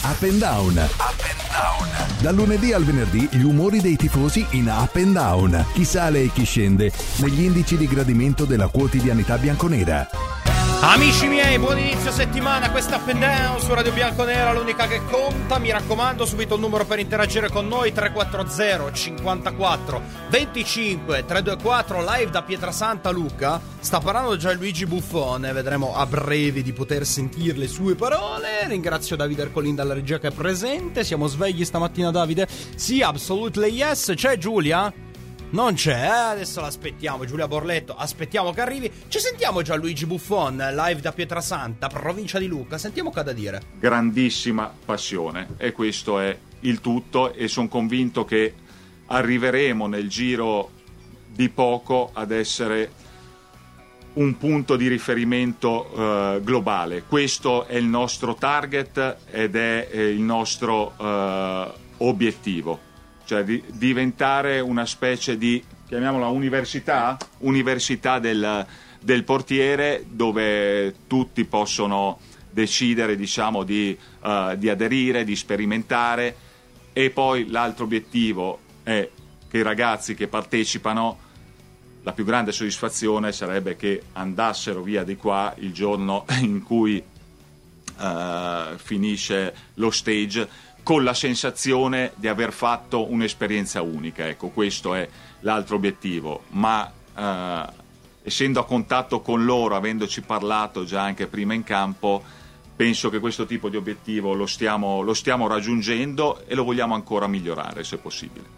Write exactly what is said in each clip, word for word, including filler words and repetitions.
Up and Down. Up and Down. Dal lunedì al venerdì gli umori dei tifosi in Up and Down. Chi sale e chi scende negli indici di gradimento della quotidianità bianconera. Amici miei, buon inizio settimana, questa Up and Down su Radio Bianconera, l'unica che conta. Mi raccomando, subito il numero per interagire con noi: tre quattro zero cinquantaquattro venticinque trecentoventiquattro, live da Pietrasanta. Luca, sta parlando Gianluigi Buffon, vedremo a breve di poter sentire le sue parole. Ringrazio Davide Ercolin dalla regia che è presente. Siamo svegli stamattina, Davide? Sì, absolutely yes. C'è Giulia? Non c'è, eh? Adesso l'aspettiamo, Giulia Borletto, aspettiamo che arrivi. Ci sentiamo Gianluigi Buffon, live da Pietrasanta, provincia di Lucca. Sentiamo che ha da dire. Grandissima passione, e questo è il tutto, e sono convinto che arriveremo nel giro di poco ad essere un punto di riferimento eh, globale. Questo è il nostro target ed è eh, il nostro eh, obiettivo. Cioè di diventare una specie di, chiamiamola università, università del, del portiere, dove tutti possono decidere, diciamo, di, uh, di aderire, di sperimentare. E poi l'altro obiettivo è che i ragazzi che partecipano, la più grande soddisfazione sarebbe che andassero via di qua il giorno in cui uh, finisce lo stage, con la sensazione di aver fatto un'esperienza unica. Ecco, questo è l'altro obiettivo. Ma eh, essendo a contatto con loro, avendoci parlato già anche prima in campo, penso che questo tipo di obiettivo lo stiamo, lo stiamo raggiungendo e lo vogliamo ancora migliorare, se possibile.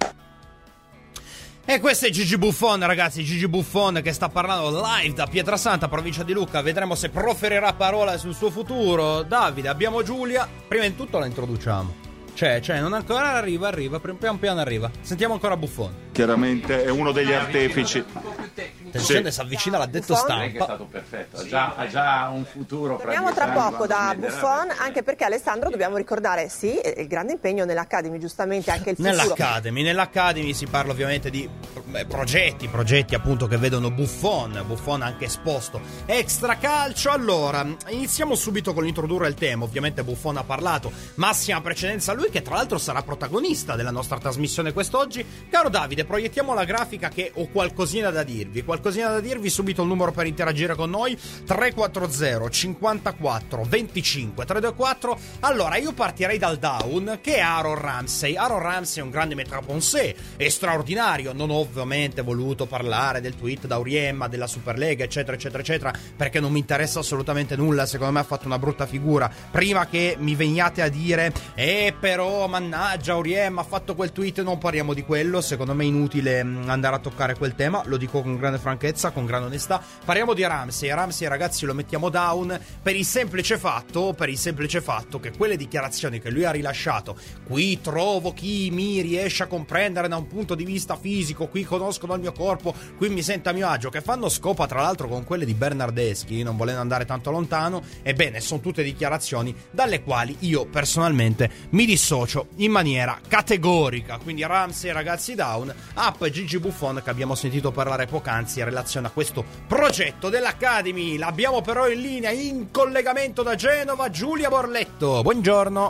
E questo è Gigi Buffon, ragazzi, Gigi Buffon che sta parlando live da Pietrasanta, provincia di Lucca. Vedremo se proferirà parola sul suo futuro. Davide, abbiamo Giulia. Prima di tutto la introduciamo. C'è, c'è, non ancora arriva, arriva, pian piano arriva. Sentiamo ancora Buffon. Chiaramente è uno degli artefici. Attenzione, si avvicina l'addetto stampa. Che è stato perfetto, ha già, ha già un futuro. Torniamo tra poco da Buffon, anche perché Alessandro dobbiamo ricordare, sì, il grande impegno nell'Academy, giustamente anche il futuro. Nell'Academy, nell'Academy si parla ovviamente di progetti, progetti appunto che vedono Buffon, Buffon anche esposto extra calcio. Allora, iniziamo subito con l'introdurre il tema. Ovviamente Buffon ha parlato, massima precedenza a lui, che tra l'altro sarà protagonista della nostra trasmissione quest'oggi. Caro Davide, proiettiamo la grafica che ho qualcosina da dirvi, qualcosina da dirvi, subito il numero per interagire con noi: tre quattro zero cinquantaquattro venticinque trecentoventiquattro. Allora, io partirei dal down, che è Aaron Ramsey. Aaron Ramsey è un grande metaponsè, è straordinario. Non ho ovviamente voluto parlare del tweet da Auriemma, della Superlega, eccetera eccetera eccetera, perché non mi interessa assolutamente nulla. Secondo me ha fatto una brutta figura. Prima che mi veniate a dire eh però mannaggia Auriemma ha fatto quel tweet, non parliamo di quello. Secondo me è inutile andare a toccare quel tema, lo dico con grande franchezza, con grande onestà. Parliamo di Ramsey. Ramsey, ragazzi, lo mettiamo down per il semplice fatto, per il semplice fatto che quelle dichiarazioni che lui ha rilasciato, qui trovo chi mi riesce a comprendere da un punto di vista fisico, qui conoscono il mio corpo, qui mi sento a mio agio, che fanno scopa tra l'altro con quelle di Bernardeschi, non volendo andare tanto lontano. Ebbene, sono tutte dichiarazioni dalle quali io personalmente mi dissocio in maniera categorica. Quindi Ramsey, ragazzi, down. Up Gigi Buffon, che abbiamo sentito parlare poc'anzi in relazione a questo progetto dell'Academy. L'abbiamo però in linea, in collegamento da Genova, Giulia Borletto. Buongiorno.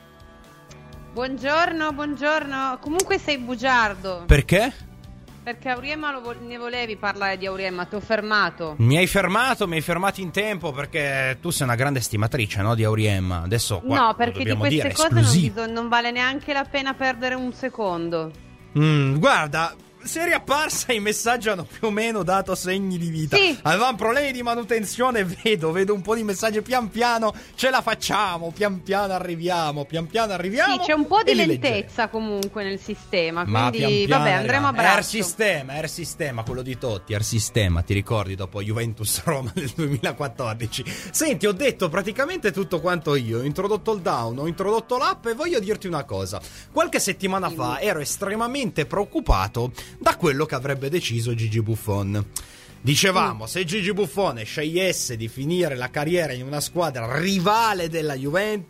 Buongiorno, buongiorno. Comunque sei bugiardo. Perché? Perché Auriemma lo vo- ne volevi parlare di Auriemma, ti ho fermato. Mi hai fermato, mi hai fermato in tempo, perché tu sei una grande stimatrice, no, di Auriemma. Adesso qua no, perché di queste dire, cose non, esclusivo. bisog- non vale neanche la pena perdere un secondo. Mm, guarda, se è riapparsa i messaggi hanno più o meno dato segni di vita. Sì. Avevamo problemi di manutenzione, vedo, vedo un po' di messaggi. Pian piano ce la facciamo, pian piano arriviamo, pian piano arriviamo. Sì, c'è un po' di e li lentezza leggeremo. comunque nel sistema. Ma Quindi pian piano vabbè, andremo a arriviamo. Air braccio. Sistema, Air Sistema, quello di Totti, Air Sistema, ti ricordi dopo Juventus Roma del duemilaquattordici? Senti, ho detto praticamente tutto quanto io. Ho introdotto il down, ho introdotto l'app, e voglio dirti una cosa. Qualche settimana Sì. fa ero estremamente preoccupato da quello che avrebbe deciso Gigi Buffon. Dicevamo, se Gigi Buffon scegliesse di finire la carriera in una squadra rivale della Juventus,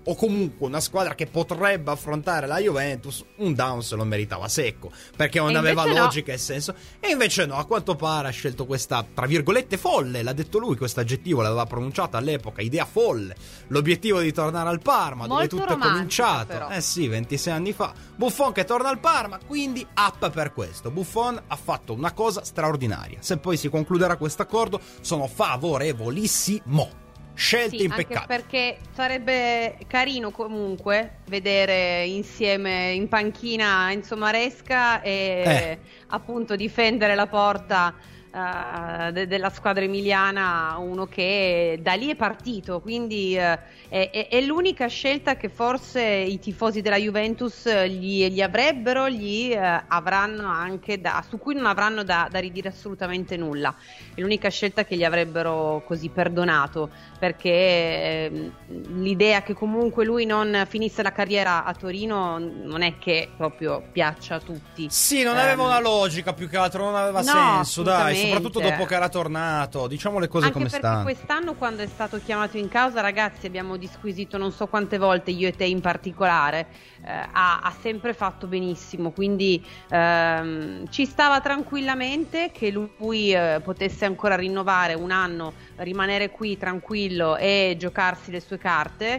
o comunque una squadra che potrebbe affrontare la Juventus, un down se lo meritava secco, perché non e aveva no. logica e senso. E invece no, a quanto pare ha scelto questa, tra virgolette, folle, l'ha detto lui, questo aggettivo l'aveva pronunciato all'epoca, idea folle, l'obiettivo di tornare al Parma, molto dove tutto è cominciato, però. eh sì, ventisei anni fa. Buffon che torna al Parma, quindi up per questo. Buffon ha fatto una cosa straordinaria. Se poi si concluderà questo accordo, sono favorevolissimo. Scelte sì, impeccabili. Anche perché sarebbe carino comunque vedere insieme in panchina Enzo Maresca e Eh. appunto difendere la porta uh, de- della squadra emiliana, uno che da lì è partito, quindi uh, è-, è-, è l'unica scelta che forse i tifosi della Juventus gli, gli avrebbero, gli uh, avranno anche da, su cui non avranno da, da ridire assolutamente nulla. È l'unica scelta che gli avrebbero così perdonato, perché eh, l'idea che comunque lui non finisse la carriera a Torino non è che proprio piaccia a tutti. Sì, non Eh, aveva una logica, più che altro non aveva no, senso, dai, assolutamente. soprattutto dopo che era tornato. Diciamo le cose Anche come perché stanno. quest'anno, quando è stato chiamato in causa, ragazzi, abbiamo disquisito non so quante volte, io e te in particolare, eh, ha, ha sempre fatto benissimo, quindi ehm, ci stava tranquillamente che lui eh, potesse ancora rinnovare un anno, rimanere qui tranquillo e giocarsi le sue carte,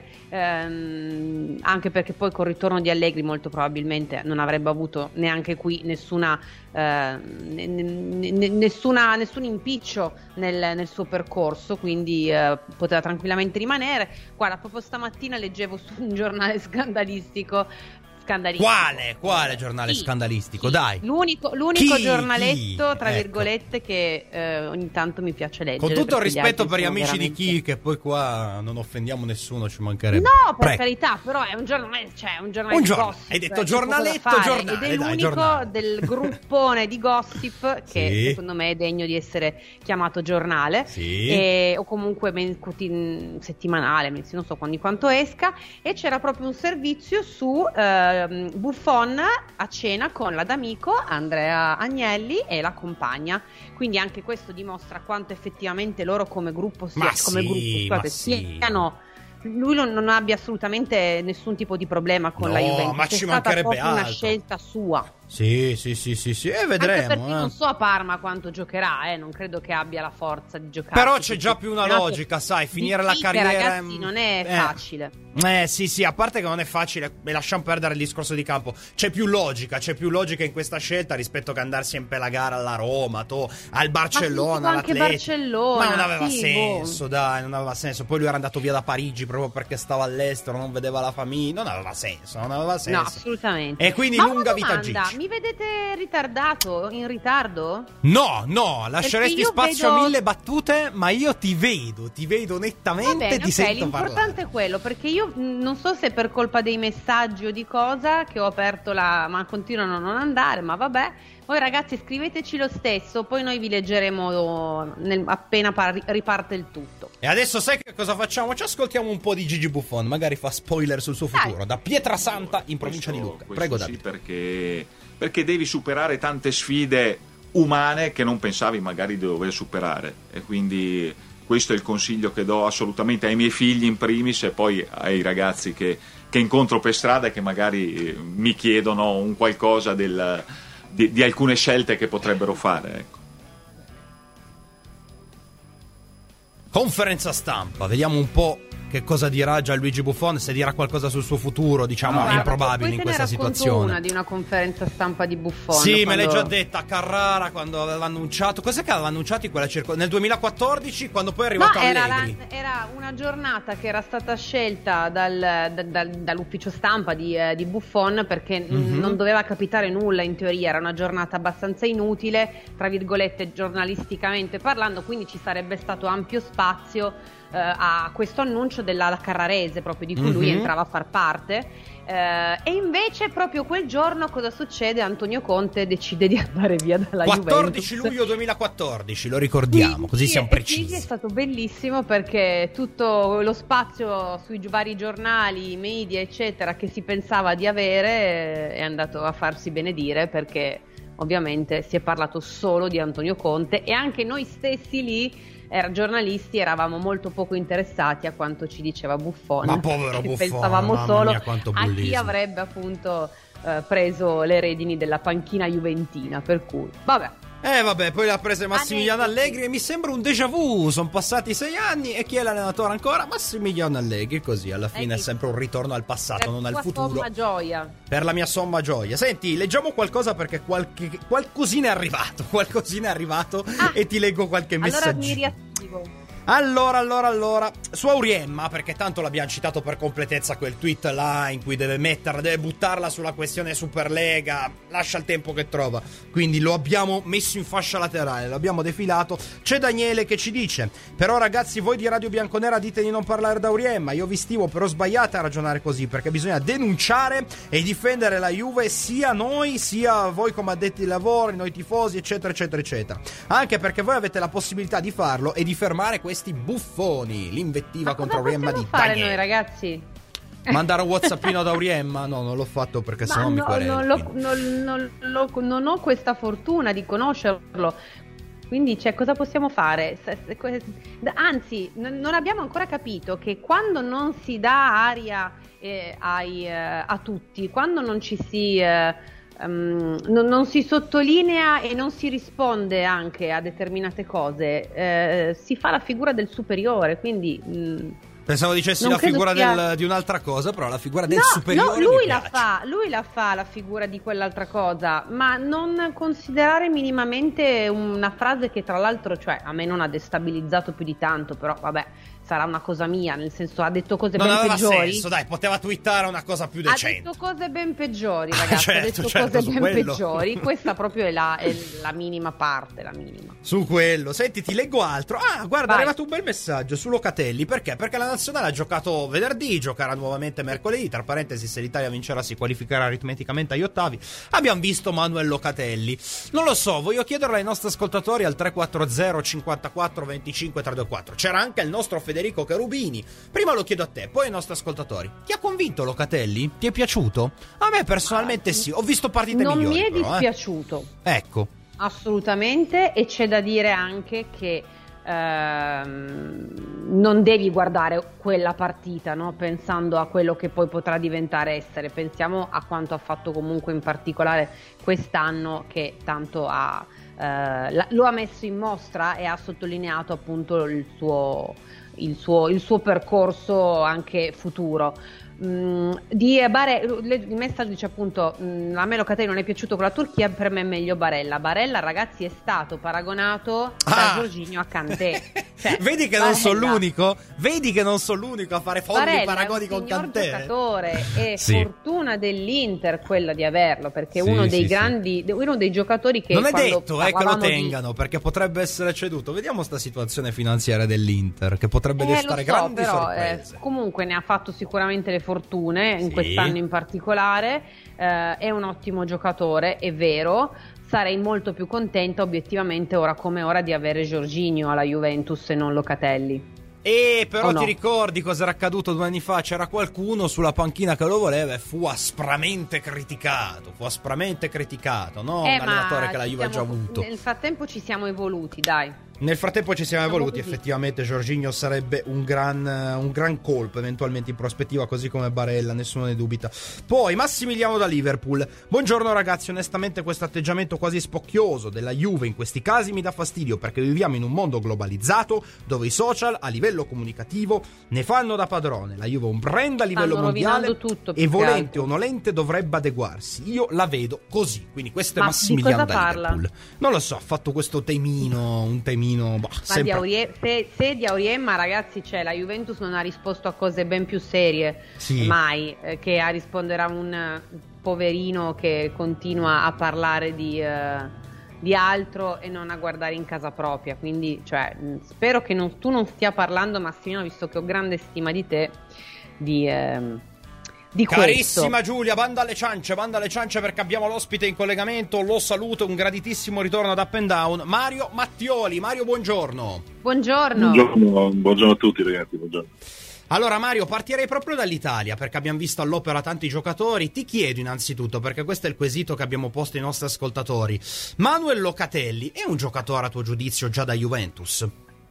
ehm, anche perché poi col ritorno di Allegri molto probabilmente non avrebbe avuto neanche qui nessuna eh, n- n- nessuna nessun impiccio nel, nel suo percorso, quindi eh, poteva tranquillamente rimanere. Guarda, proprio stamattina leggevo su un giornale scandalistico scandalistico. Quale? Quale giornale Sì, scandalistico? sì. Dai. L'unico, l'unico Chi? giornaletto, Chi? tra Ecco. virgolette, che eh, ogni tanto mi piace leggere. Con tutto il perché gli rispetto altri per gli sono amici veramente- di chi, che poi qua non offendiamo nessuno, ci mancherebbe. No, per Prego. carità, però è un giornale, cioè un giornale Un di giornale. gossip. Hai detto c'è poco giornaletto, da fare. giornale, Ed è dai, l'unico giornale. del gruppone di gossip che Sì. secondo me è degno di essere chiamato giornale. Sì. E- o comunque men- quotin- settimanale, mens- non so quando, di quanto esca. E c'era proprio un servizio su ehm, Buffon a cena con l'adamico Andrea Agnelli e la compagna. Quindi anche questo dimostra quanto effettivamente loro come gruppo sia, Ma come sì, gruppo, scusate, ma sì. siano. Lui non, non abbia assolutamente nessun tipo di problema con No, la Juventus. ma è ci stata mancherebbe proprio una altro. scelta sua. Sì, sì, sì, sì, sì. E Anche perché vedremo. non eh. so a Parma quanto giocherà, eh. Non credo che abbia la forza di giocare. Però c'è già più una logica, sai, finire la carriera. Ragazzi, non è eh. facile. Eh sì sì, a parte che non è facile, e lasciamo perdere il discorso di campo. C'è più logica, c'è più logica in questa scelta rispetto che andarsi a impelagare alla Roma, to, al Barcellona, Ma anche all'Atletico. Barcellona, Ma non aveva sì, senso, boh. dai, non aveva senso. Poi lui era andato via da Parigi proprio perché stava all'estero, non vedeva la famiglia, non aveva senso, non aveva senso. No, assolutamente. E quindi Ma lunga una vita a domanda, Gigi. mi vedete ritardato? In ritardo? No, no, lasceresti io spazio vedo- a mille battute, ma io ti vedo, ti vedo nettamente, Va bene, ti ok, sento l'importante parlare. è quello, perché io mh, non so se per colpa dei messaggi o di cosa che ho aperto la, ma continuano a non andare, ma vabbè. Voi ragazzi scriveteci lo stesso, poi noi vi leggeremo nel- appena par- riparte il tutto. E adesso sai che cosa facciamo? Ci ascoltiamo un po' di Gigi Buffon, magari fa spoiler sul suo Dai. futuro, da Pietrasanta in provincia Questo- di Lucca. questo Prego sì, Davide. perché, perché devi superare tante sfide umane che non pensavi magari di dover superare, e quindi questo è il consiglio che do assolutamente ai miei figli in primis e poi ai ragazzi che, che incontro per strada e che magari eh, mi chiedono un qualcosa del, di, di alcune scelte che potrebbero fare, ecco. Conferenza stampa, vediamo un po' che cosa dirà Gianluigi Buffon, se dirà qualcosa sul suo futuro, diciamo, Guarda, improbabile poi in te ne questa racconto situazione. una di una conferenza stampa di Buffon. Sì, me quando- l'hai già detta, a Carrara quando aveva annunciato. Cos'è che aveva annunciato in quella circo- nel duemilaquattordici, quando poi è No, arrivato era, la- Allegri. era una giornata che era stata scelta dal- da- da- dall'ufficio stampa di, eh, di Buffon perché n- Mhm. non doveva capitare nulla in teoria, era una giornata abbastanza inutile, tra virgolette giornalisticamente parlando, quindi ci sarebbe stato ampio spazio eh, a questo annuncio della la Carrarese, proprio di cui lui Mhm. entrava a far parte. Eh, e invece proprio quel giorno cosa succede? Antonio Conte decide di andare via dalla quattordici Juventus. luglio duemilaquattordici, lo ricordiamo, Quindi- così siamo e quindi precisi. è stato bellissimo perché tutto lo spazio sui gi- vari giornali, media eccetera che si pensava di avere eh, è andato a farsi benedire, perché ovviamente si è parlato solo di Antonio Conte, e anche noi stessi lì era, giornalisti eravamo molto poco interessati a quanto ci diceva Buffon. Ma povero Buffon, pensavamo mamma solo mia, quanto a chi bullismo. avrebbe appunto eh, preso le redini della panchina juventina, per cui vabbè. Eh vabbè, poi l'ha presa Massimiliano Aneddoti. Allegri e mi sembra un déjà vu, sono passati sei anni e chi è l'allenatore ancora? Massimiliano Allegri, così alla fine è visto? sempre un ritorno al passato, Per non al tua futuro. somma gioia. Per la mia somma gioia. Senti, leggiamo qualcosa perché qualche, qualcosina è arrivato, qualcosina è arrivato Ah, e ti leggo qualche allora messaggino. mi riattivo. Allora, allora, allora, su Auriemma, perché tanto l'abbiamo citato per completezza quel tweet là in cui deve metterla, deve buttarla sulla questione Superlega, lascia il tempo che trova, quindi lo abbiamo messo in fascia laterale, l'abbiamo defilato. C'è Daniele che ci dice: però ragazzi, voi di Radio Bianconera dite di non parlare d'Auriemma, io vi stimo, però sbagliate a ragionare così, perché bisogna denunciare e difendere la Juve, sia noi sia voi come addetti ai lavori, noi tifosi, eccetera eccetera eccetera, anche perché voi avete la possibilità di farlo e di fermare questi buffoni. L'invettiva Ma contro cosa Auriemma possiamo di fare Daniele. noi ragazzi? Mandare un whatsappino ad Auriemma? No, non l'ho fatto perché Ma sennò mi no, quereli, non, lo- quindi. non- non lo- non ho questa fortuna di conoscerlo. Quindi, cioè, cosa possiamo fare? Se- se- que- Anzi, n- non abbiamo ancora capito che quando non si dà aria eh, ai, eh, a tutti, quando non ci si eh, um, non, non si sottolinea e non si risponde anche a determinate cose, eh, si fa la figura del superiore. Quindi mh, Pensavo dicessi non la credo figura sia- del- di un'altra cosa, però la figura del no, superiore no, lui mi la piace. fa, lui la fa la figura di quell'altra cosa, ma non considerare minimamente una frase che tra l'altro, cioè, a me non ha destabilizzato più di tanto, però vabbè, sarà una cosa mia, nel senso ha detto cose Non ben aveva peggiori. senso, dai, poteva twittare una cosa più Ha decente. detto cose ben peggiori, ragazzi, Certo, ha detto certo, cose su ben quello. peggiori. Questa proprio è la, è la minima parte, la minima. Su quello, senti, ti leggo altro. Ah, guarda, Vai. è arrivato un bel messaggio su Locatelli. Perché? Perché la nazionale ha giocato venerdì, giocherà nuovamente mercoledì. Tra parentesi, se l'Italia vincerà si qualificherà aritmeticamente agli ottavi. Abbiamo visto Manuel Locatelli. Non lo so, voglio chiederlo ai nostri ascoltatori al tre quattro zero cinquantaquattro venticinque trecentoquarantaquattro. C'era anche il nostro Federico Cherubini. Prima lo chiedo a te, poi ai nostri ascoltatori. Ti ha convinto Locatelli? Ti è piaciuto? A me personalmente sì, ho visto partite Non migliori. mi è però, eh. dispiaciuto. Ecco. Assolutamente, e c'è da dire anche che ehm, non devi guardare quella partita, no? Pensando a quello che poi potrà diventare essere. Pensiamo a quanto ha fatto comunque in particolare quest'anno, che tanto ha, eh, la- lo ha messo in mostra e ha sottolineato appunto il suo, il suo, il suo percorso anche futuro. Mm, di Bare- le- il messaggio dice appunto mm, a me Locatelli non è piaciuto con la Turchia, per me è meglio Barella. Barella, ragazzi, è stato paragonato da Ah! Jorginho a Kanté. Cioè, Vedi che non Barella- sono l'unico? Vedi che non sono l'unico a fare folli Barella paragoni è con un signor Kanté? giocatore, e Sì. fortuna dell'Inter quella di averlo, perché è Sì, uno dei sì, sì. grandi, uno dei giocatori che Non è quando detto eh, che lo parlavamo di- tengano, perché potrebbe essere ceduto. Vediamo sta situazione finanziaria dell'Inter, che potrebbe Eh, destare lo so, grandi però, eh, sorprese. comunque ne ha fatto sicuramente le fortune in Sì. quest'anno in particolare. Eh, è un ottimo giocatore, è vero. Sarei molto più contenta obiettivamente ora come ora di avere Jorginho alla Juventus e non Locatelli. E però O ti no? ricordi cosa era accaduto due anni fa? C'era qualcuno sulla panchina che lo voleva e fu aspramente criticato. Fu aspramente criticato, no? Eh, Un allenatore che la ci Juve ha già siamo- avuto. Nel frattempo ci siamo evoluti, dai. Nel frattempo ci siamo Siamo evoluti, così. effettivamente Jorginho sarebbe un gran, un gran colpo eventualmente in prospettiva, così come Barella, nessuno ne dubita. Poi Massimiliano da Liverpool: buongiorno ragazzi, onestamente questo atteggiamento quasi spocchioso della Juve in questi casi mi dà fastidio, perché viviamo in un mondo globalizzato dove i social a livello comunicativo ne fanno da padrone. La Juve è un brand a livello Stanno mondiale rovinando tutto, più e che volente altro. o nolente dovrebbe adeguarsi. Io la vedo così, quindi questo è Ma di Massimiliano cosa da parla? Liverpool. Non lo so, ha fatto questo temino, un temino boh, Ma di sempre- Aurie- se, se di Auriemma, ragazzi, c'è, la Juventus non ha risposto a cose ben più serie Sì. mai, eh, che a rispondere a un eh, poverino che continua a parlare di, eh, di altro e non a guardare in casa propria. Quindi, cioè, mh, spero che non- tu non stia parlando, Massimiliano, visto che ho grande stima di te, di, ehm, di Carissima questo. Giulia, banda alle ciance, banda alle ciance, perché abbiamo l'ospite in collegamento, lo saluto, un graditissimo ritorno ad Up and Down, Mario Mattioli. Mario, buongiorno. Buongiorno. Buongiorno, buongiorno a tutti ragazzi, buongiorno. Allora Mario, partirei proprio dall'Italia perché abbiamo visto all'opera tanti giocatori. Ti chiedo innanzitutto, perché questo è il quesito che abbiamo posto ai nostri ascoltatori, Manuel Locatelli è un giocatore a tuo giudizio già da Juventus?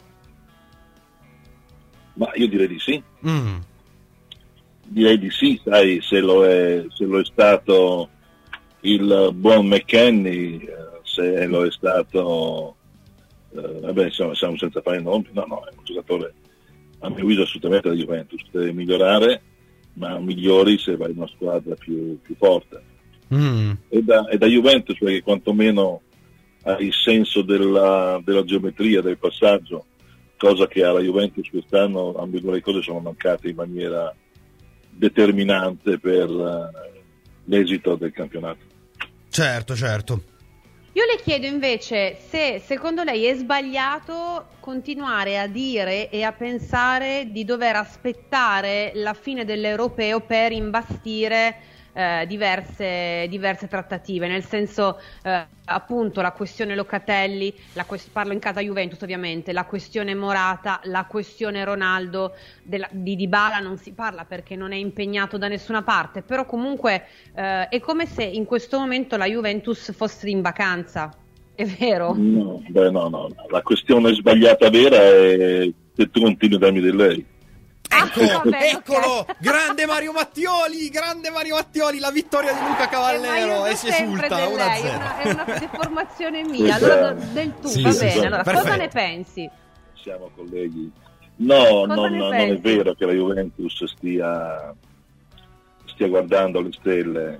Ma io direi di sì. Mm. Direi di sì, sai, se lo è, se lo è stato il buon McKennie, se lo è stato, eh, vabbè, insomma, siamo senza fare nomi, no, no, è un giocatore a mio avviso assolutamente da Juventus, deve migliorare, ma migliori se vai in una squadra più, più forte. Mm. E da, e da Juventus perché quantomeno ha il senso della, della geometria, del passaggio, cosa che alla Juventus quest'anno ambedue le cose sono mancate in maniera determinante per uh, l'esito del campionato. Certo, certo. Io le chiedo invece se secondo lei è sbagliato continuare a dire e a pensare di dover aspettare la fine dell'Europeo per imbastire eh, diverse, diverse trattative, nel senso eh, appunto la questione Locatelli, la que- parlo in casa Juventus ovviamente, la questione Morata, la questione Ronaldo, della, di Dybala non si parla perché non è impegnato da nessuna parte, però comunque eh, è come se in questo momento la Juventus fosse in vacanza, è vero? No, beh, no, no, la questione sbagliata vera è che tu continui a darmi del lei. Ecco, Ah, vabbè, eccolo, ok. Grande Mario Mattioli, grande Mario Mattioli, la vittoria di Luca Cavallero Eh, e si sempre esulta del uno a lei, è zero. una, è una deformazione mia, allora do- del tu, Sì, va sì, bene, sì, allora perfetto. cosa ne pensi? Siamo colleghi. No, Cosa non, ne non è pensi? vero che la Juventus stia, stia guardando le stelle.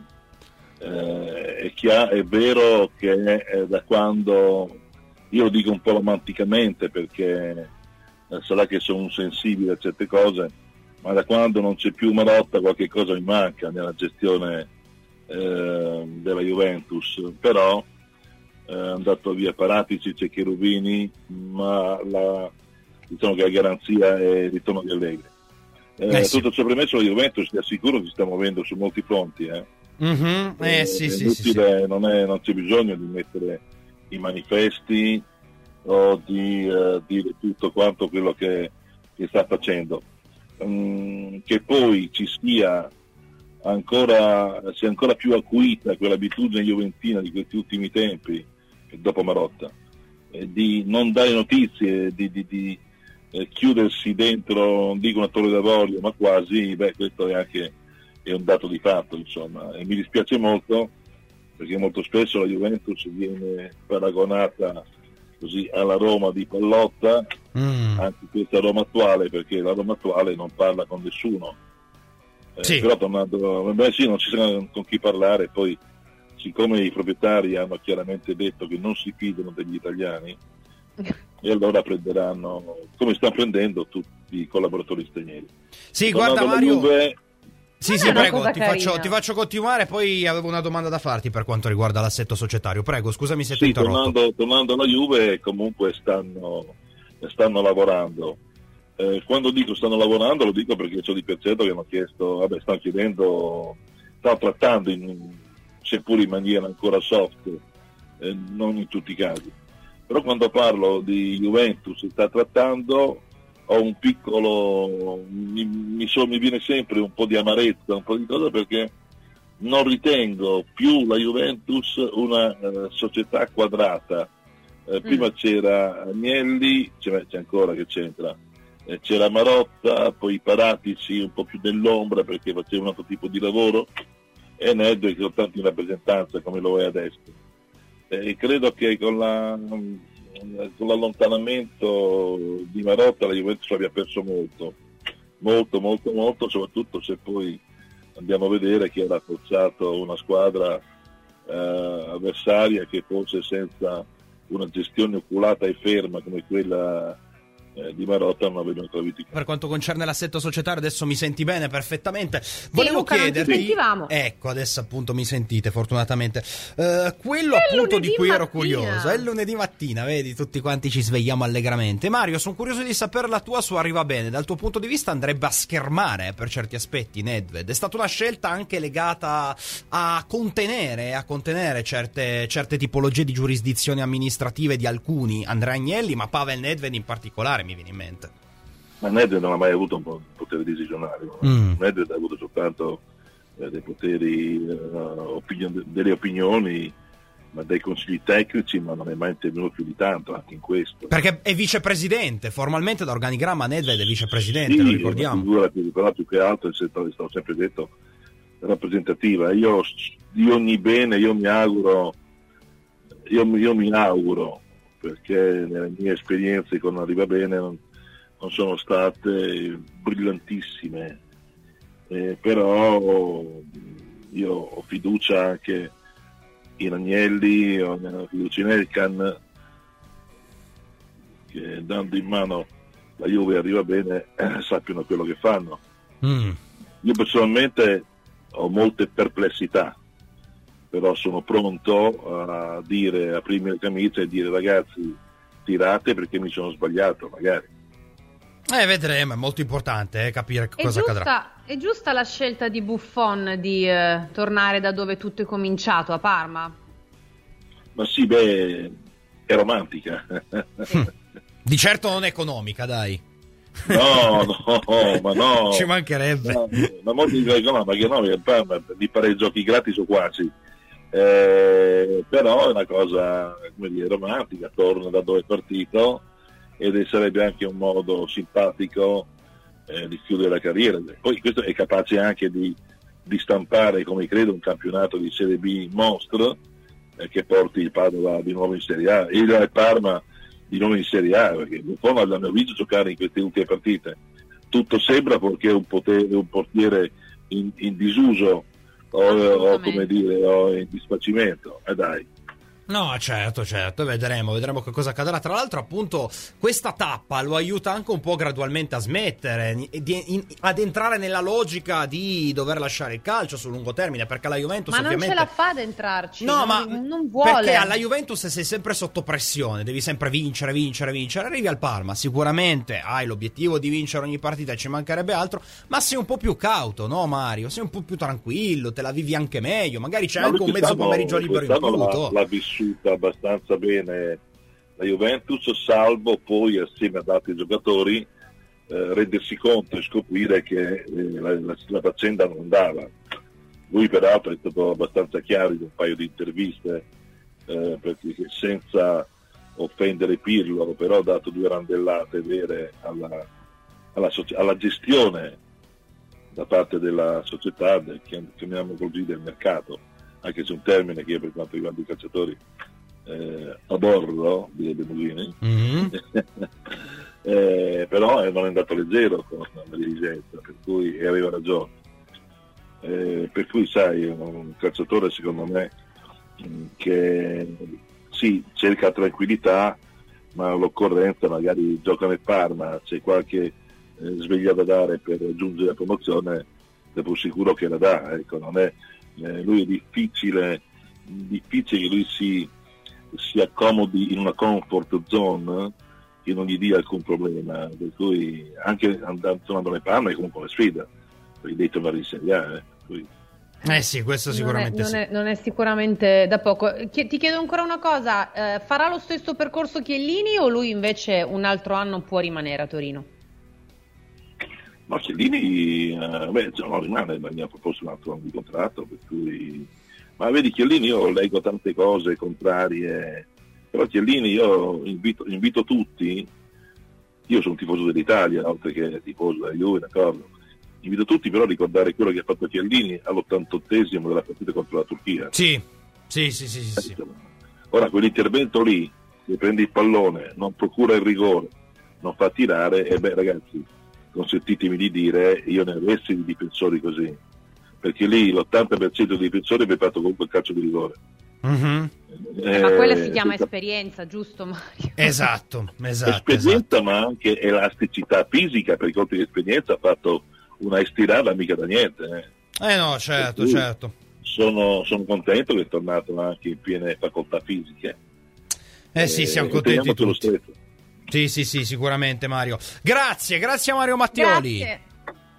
Eh, è, chia- è vero che eh, da quando, io lo dico un po' romanticamente perché eh, sarà che sono sensibile a certe cose, ma da quando non c'è più Marotta qualche cosa mi manca nella gestione eh, della Juventus, però è andato via Paratici, c'è Cherubini, ma la, diciamo che la garanzia è il ritorno di Allegri. Eh, Eh sì. Tutto ciò premesso, la Juventus ti assicuro che si sta muovendo su molti fronti. Eh. Mhm, eh, sì, è sì, sì, sì. inutile, Non, è, non c'è bisogno di mettere i manifesti o di eh, dire tutto quanto quello che, che sta facendo. Mm, che poi ci sia ancora, sia ancora più acuita quell'abitudine juventina di questi ultimi tempi, dopo Marotta, eh, di non dare notizie, di, di, di eh, chiudersi dentro, non dico una torre d'avorio, ma quasi, beh, questo è anche è un dato di fatto, insomma, e mi dispiace molto perché molto spesso la Juventus viene paragonata così alla Roma di Pallotta, Mm. anche questa Roma attuale, perché la Roma attuale non parla con nessuno. Eh, Sì. Però tornando, beh sì, non ci sa con chi parlare, poi siccome i proprietari hanno chiaramente detto che non si fidano degli italiani, e allora prenderanno, come stanno prendendo tutti i collaboratori stranieri. Sì, Tornando guarda alla Mario. Juve, Sì, Non sì, è una prego, cosa ti faccio, carina. ti faccio continuare, poi avevo una domanda da farti per quanto riguarda l'assetto societario. Prego, scusami se ti ho sì, interrotto. tornando, tornando alla Juve, comunque stanno, stanno lavorando. Eh, quando dico stanno lavorando, lo dico perché c'ho di per certo che hanno chiesto, vabbè, stanno chiedendo, stanno trattando, in, seppur in maniera ancora soft, eh, non in tutti i casi. Però quando parlo di Juventus, si sta trattando, ho un piccolo, mi, mi, so, mi viene sempre un po' di amarezza, un po' di cosa, perché non ritengo più la Juventus una eh, società quadrata. Eh, prima Mm. c'era Agnelli, c'è, c'è ancora che c'entra, eh, c'era Marotta, poi Paratici un po' più nell'ombra perché faceva un altro tipo di lavoro, e Nedved che soltanto in rappresentanza come lo è adesso. E credo che con, la, con l'allontanamento di Marotta la Juventus abbia perso molto, molto, molto, molto, soprattutto se poi andiamo a vedere che ha rafforzato una squadra eh, avversaria che forse senza una gestione oculata e ferma come quella eh, di Marotta non avevano ancora vinto. Per quanto concerne l'assetto societario, adesso mi senti bene perfettamente. Volevo Luca, non ti chiederti. sentivamo. Ecco, adesso appunto mi sentite, fortunatamente. Eh, quello È appunto di lunedì cui ero mattina. curioso. È lunedì mattina, vedi, tutti quanti ci svegliamo allegramente. Mario, sono curioso di sapere la tua su Arriva Bene. Dal tuo punto di vista andrebbe a schermare per certi aspetti Nedved. È stata una scelta anche legata a contenere, a contenere certe, certe tipologie di giurisdizioni amministrative di alcuni, Andrea Agnelli, ma Pavel Nedved in particolare mi viene in mente. ma Nedved non ha mai avuto un potere decisionale. Mm. Nedved ha avuto soltanto eh, dei poteri, eh, opinion- delle opinioni, ma dei consigli tecnici, ma non è mai intervenuto più di tanto anche in questo. Perché è vicepresidente, formalmente da organigramma Nedved è vicepresidente, sì, lo ricordiamo. Sì, è più, però più che altro, è stato sempre detto, rappresentativa. Io di ogni bene, io mi auguro, io, io mi auguro, perché nelle mie esperienze con Arrivabene non, non sono state brillantissime, eh, però io ho fiducia anche in Agnelli, ho fiducia in Elkann, che dando in mano la Juve arriva bene, eh, sappiano quello che fanno. Mm. Io personalmente ho molte perplessità, però sono pronto a dire, aprirmi le camicie e dire: ragazzi, tirate perché mi sono sbagliato, magari. Eh, vedremo, è molto importante eh, capire è cosa giusta, accadrà. È giusta la scelta di Buffon di eh, tornare da dove tutto è cominciato, a Parma? Ma sì, beh, è romantica. Sì. Di certo non economica, dai. No, no, ma no. Ci mancherebbe. No, ma molti dicono, ma che no, di fare i giochi gratis o quasi. Eh, però è una cosa, come dire, romantica, torna da dove è partito, ed sarebbe anche un modo simpatico eh, di chiudere la carriera. Poi questo è capace anche di, di stampare, come credo, un campionato di Serie B mostro eh, che porti il Padova di nuovo in Serie A e il Parma di nuovo in Serie A, perché Buffon l'abbiamo visto giocare in queste ultime partite. Tutto sembra perché è un, potere, un portiere in, in disuso o, o come dire o in disfacimento. E eh dai. No, certo, certo, vedremo, vedremo che cosa accadrà. Tra l'altro, appunto, questa tappa lo aiuta anche un po' gradualmente a smettere, di, in, ad entrare nella logica di dover lasciare il calcio sul lungo termine, perché la Juventus ma ovviamente... non ce la fa ad entrarci, no, non, ma non vuole. Perché alla Juventus sei sempre sotto pressione, devi sempre vincere, vincere, vincere. Arrivi al Parma, sicuramente hai l'obiettivo di vincere ogni partita, ci mancherebbe altro, ma sei un po' più cauto, no Mario? Sei un po' più tranquillo, te la vivi anche meglio, magari c'è ma anche un mezzo pomeriggio libero in più. La, la vissuta abbastanza bene la Juventus, salvo poi assieme ad altri giocatori eh, rendersi conto e scoprire che eh, la, la, la faccenda non andava. Lui peraltro è stato abbastanza chiaro in un paio di interviste, eh, perché senza offendere Pirlo, però ha dato due randellate vere alla, alla, alla gestione da parte della società, del, chiamiamo così, del mercato, anche se è un termine che io, per quanto riguarda i calciatori, eh, aborro, direbbe Musini. Mm-hmm. eh, però eh, non è andato leggero con la dirigenza, per cui e aveva ragione. Eh, per cui sai, un calciatore secondo me mh, che sì, cerca tranquillità, ma all'occorrenza magari gioca nel Parma, c'è qualche eh, sveglia da dare per raggiungere la promozione, è pur sicuro che la dà, ecco, non è, eh, lui è difficile difficile che lui si, si accomodi in una comfort zone che non gli dia alcun problema, per cui anche andando, tornando nel Parma è comunque una sfida, perché devi tornare in Serie A, eh, quindi. Eh sì, questo sicuramente non è, non sì. È, non è sicuramente da poco. Ti chiedo ancora una cosa, eh, farà lo stesso percorso Chiellini o lui invece un altro anno può rimanere a Torino? No, Chiellini eh, beh, cioè, no, rimane, mi ha proposto un altro anno di contratto, per cui... ma vedi Chiellini, io leggo tante cose contrarie, però Chiellini io invito, invito tutti, io sono tifoso dell'Italia oltre che tifoso della Juve, d'accordo, invito tutti però a ricordare quello che ha fatto Chiellini all'ottantottesimo della partita contro la Turchia. Sì, sì, sì, sì, sì, sì. Ora quell'intervento lì, che prende il pallone, non procura il rigore, non fa tirare, e beh ragazzi, consentitemi di dire, io ne avessi di difensori così, perché lì l'ottanta per cento dei difensori aveva fatto comunque il calcio di rigore. Mm-hmm. Eh, ma quella si chiama senza... esperienza, giusto Mario? Esatto, esatto. Esperienza, esatto. Ma anche elasticità fisica, perché oltre che esperienza ha fatto una estirata mica da niente. Eh, eh no, certo, certo. Sono, sono contento che è tornato anche in piene facoltà fisiche. Eh, eh sì, siamo contenti tutti. Sì, sì, sì, sicuramente Mario. Grazie, grazie a Mario Mattioli. Grazie.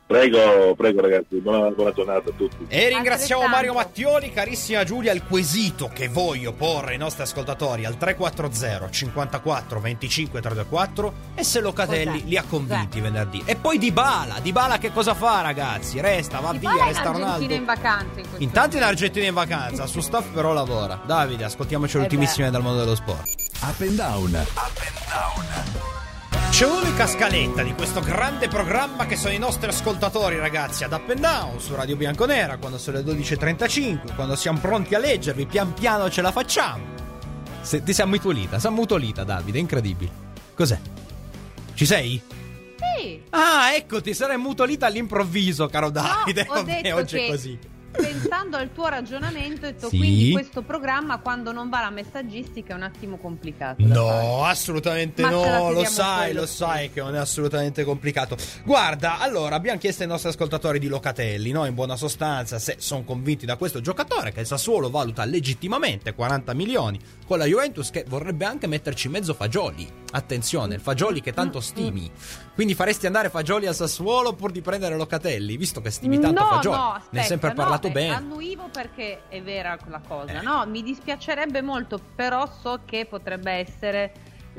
Prego, prego ragazzi, buona, buona giornata a tutti. E ringraziamo Mario Mattioli. Carissima Giulia, il quesito che voglio porre ai nostri ascoltatori al tre quattro zero cinquantaquattro venticinque trentaquattro e se Locatelli Cos'è? li ha convinti Cos'è? venerdì. E poi Dybala, Dybala che cosa fa ragazzi? Resta, va Dybala via, è resta in Argentina Ronaldo. in vacanza in questo Intanto in momento. Argentina in vacanza, su staff però lavora. Davide, ascoltiamoci le Eh ultimissime dal mondo dello sport. Up and down. Up and down. C'è un'unica scaletta di questo grande programma che sono i nostri ascoltatori, ragazzi, ad Up and Down su Radio Bianconera, quando sono le dodici e trentacinque, quando siamo pronti a leggervi, pian piano ce la facciamo. Se, ti sei ammutolita, sei ammutolita, Davide, incredibile. Cos'è? Ci sei? Sì. Ah, ecco, ti sarei ammutolita all'improvviso, caro Davide. No, ho Vabbè, detto oggi che, è così. pensando al tuo ragionamento, ho detto Sì. quindi questo programma quando non va la messaggistica è un attimo complicato da fare. No, assolutamente Ma ce la no, lo tiriamo sai, quello lo sì. sai che non è assolutamente complicato. Guarda, allora, abbiamo chiesto ai nostri ascoltatori di Locatelli, no? In buona sostanza, se sono convinti da questo giocatore che il Sassuolo valuta legittimamente quaranta milioni, con la Juventus che vorrebbe anche metterci mezzo Fagioli. Attenzione, il Fagioli che tanto stimi. Quindi faresti andare Fagioli al Sassuolo pur di prendere Locatelli, visto che stimi tanto no, Fagioli. no, Ne aspetta, hai sempre no, parlato eh, bene. annuivo perché è vera quella cosa. Eh. No, mi dispiacerebbe molto, però so che potrebbe essere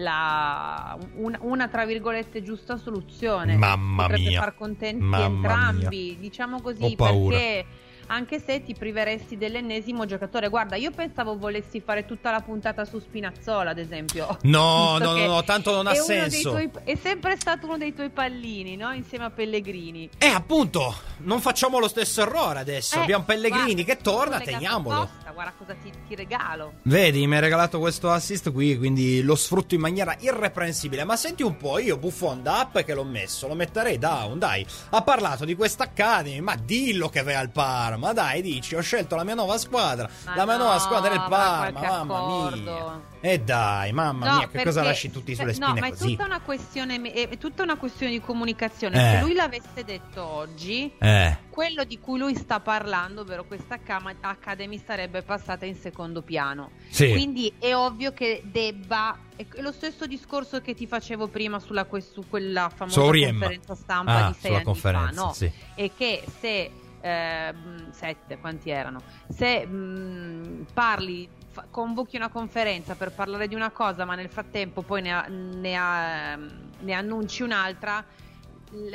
la una, una tra virgolette giusta soluzione. Mamma potrebbe mia. far contenti Mamma entrambi, diciamo così, Ho paura. perché anche se ti priveresti dell'ennesimo giocatore. Guarda, io pensavo volessi fare tutta la puntata su Spinazzola, ad esempio. No, Visto no, che no, no, tanto non ha è uno dei senso. tuoi- è sempre stato uno dei tuoi pallini, no? Insieme a Pellegrini. Eh, appunto, non facciamo lo stesso errore adesso. Eh, Abbiamo Pellegrini guarda, che torna, collegato teniamolo. apposta, guarda cosa ti, ti regalo. Vedi, mi hai regalato questo assist qui, quindi lo sfrutto in maniera irreprensibile. Ma senti un po', io Buffon da up che l'ho messo, lo metterei down, dai. Ha parlato di questa Academy, ma dillo che vai al Parma, dai, dici, ho scelto la mia nuova squadra, Ma la mia no, nuova squadra è il ma Parma, qualche mamma accordo. mia. E dai, mamma No, mia, che cosa perché- lasci tutti sulle cioè, spine no, ma così? è tutta una questione, è tutta una questione di comunicazione. Eh. Se lui l'avesse detto oggi, Eh, quello di cui lui sta parlando, ovvero questa Acca- Academy, sarebbe passata in secondo piano. sì. Quindi è ovvio che debba. È lo stesso discorso che ti facevo prima sulla que- su quella famosa Su Auriemma. conferenza stampa Ah, di sei sulla anni conferenza, fa, no? sì. E che se eh, mh, sette, quanti erano? Se mh, parli, fa- convochi una conferenza per parlare di una cosa, ma nel frattempo poi ne, ha- ne, ha- ne annunci un'altra, il,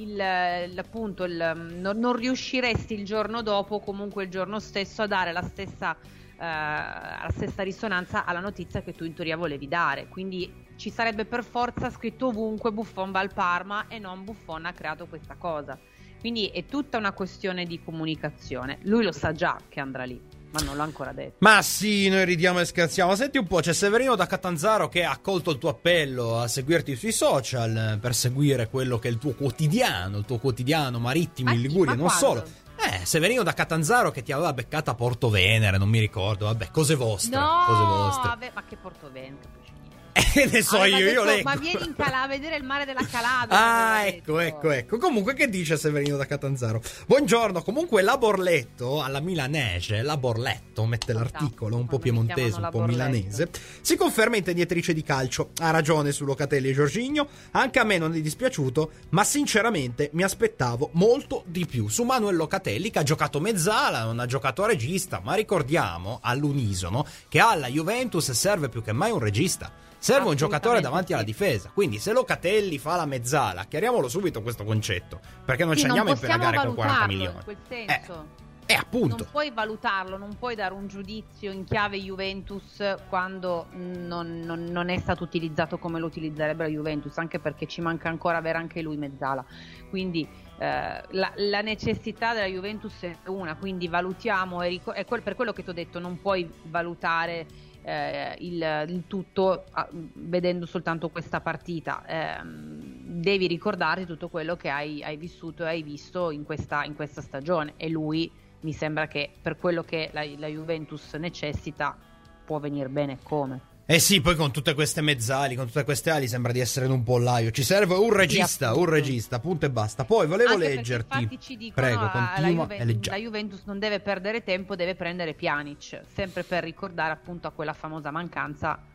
il- appunto il- non, non riusciresti il giorno dopo o comunque il giorno stesso a dare la stessa, eh, la stessa risonanza alla notizia che tu in teoria volevi dare. Quindi ci sarebbe per forza scritto ovunque Buffon va al Parma e non Buffon ha creato questa cosa. Quindi è tutta una questione di comunicazione. Lui lo sa già che andrà lì, ma non l'ha ancora detto. Ma sì, noi ridiamo e scherziamo. Senti un po', c'è Severino da Catanzaro che ha accolto il tuo appello a seguirti sui social eh, per seguire quello che è il tuo quotidiano, il tuo quotidiano marittimo Ma in chi? Liguria, Ma non quando? solo. Eh, Severino da Catanzaro che ti aveva beccata a Porto Venere, non mi ricordo, vabbè, cose vostre, No, cose vostre. vabbè, ma che Portovento, capisci niente. Eh, ne so Aveva io, io detto, leggo. ma vieni in Calabria a vedere il mare della Calabria. Ah, aveva ecco, detto. ecco, ecco. Comunque, che dice Severino da Catanzaro? Buongiorno, comunque la Borletto, alla milanese, la Borletto, mette l'articolo, un po' Quando mi piemontese, un chiamano po' la Borletto. milanese, si conferma intenditrice di calcio. Ha ragione su Locatelli e Jorginho, anche a me non è dispiaciuto, ma sinceramente mi aspettavo molto di più. Su Manuel Locatelli, che ha giocato mezzala, non ha giocato a regista, ma ricordiamo all'unisono che alla Juventus serve più che mai un regista. Serve un giocatore davanti alla sì. difesa. Quindi se Locatelli fa la mezzala, chiariamolo subito questo concetto, perché non Sì, ci non andiamo a possiamo impagare con quaranta valutarlo milioni. in quel senso. E appunto. Non puoi valutarlo, non puoi dare un giudizio in chiave Juventus quando non, non- non è stato utilizzato come lo utilizzerebbe la Juventus, anche perché ci manca ancora avere anche lui mezzala. Quindi eh, la, la necessità della Juventus è una, quindi valutiamo, e ric- è quel- per quello che ti ho detto, non puoi valutare eh, il, il tutto ah, vedendo soltanto questa partita. Ehm, devi ricordarti tutto quello che hai, hai vissuto e hai visto in questa, in questa stagione, e lui mi sembra che per quello che la, la Juventus necessita può venire bene come. Eh sì, poi con tutte queste mezzali, con tutte queste ali sembra di essere in un pollaio. Ci serve un regista, appunto. un regista, punto e basta. Poi volevo Anche perché leggerti. infatti ci dicono, Prego, ah, la, continua Juve- e leggiamo. la Juventus non deve perdere tempo, deve prendere Pjanic, sempre per ricordare appunto a quella famosa mancanza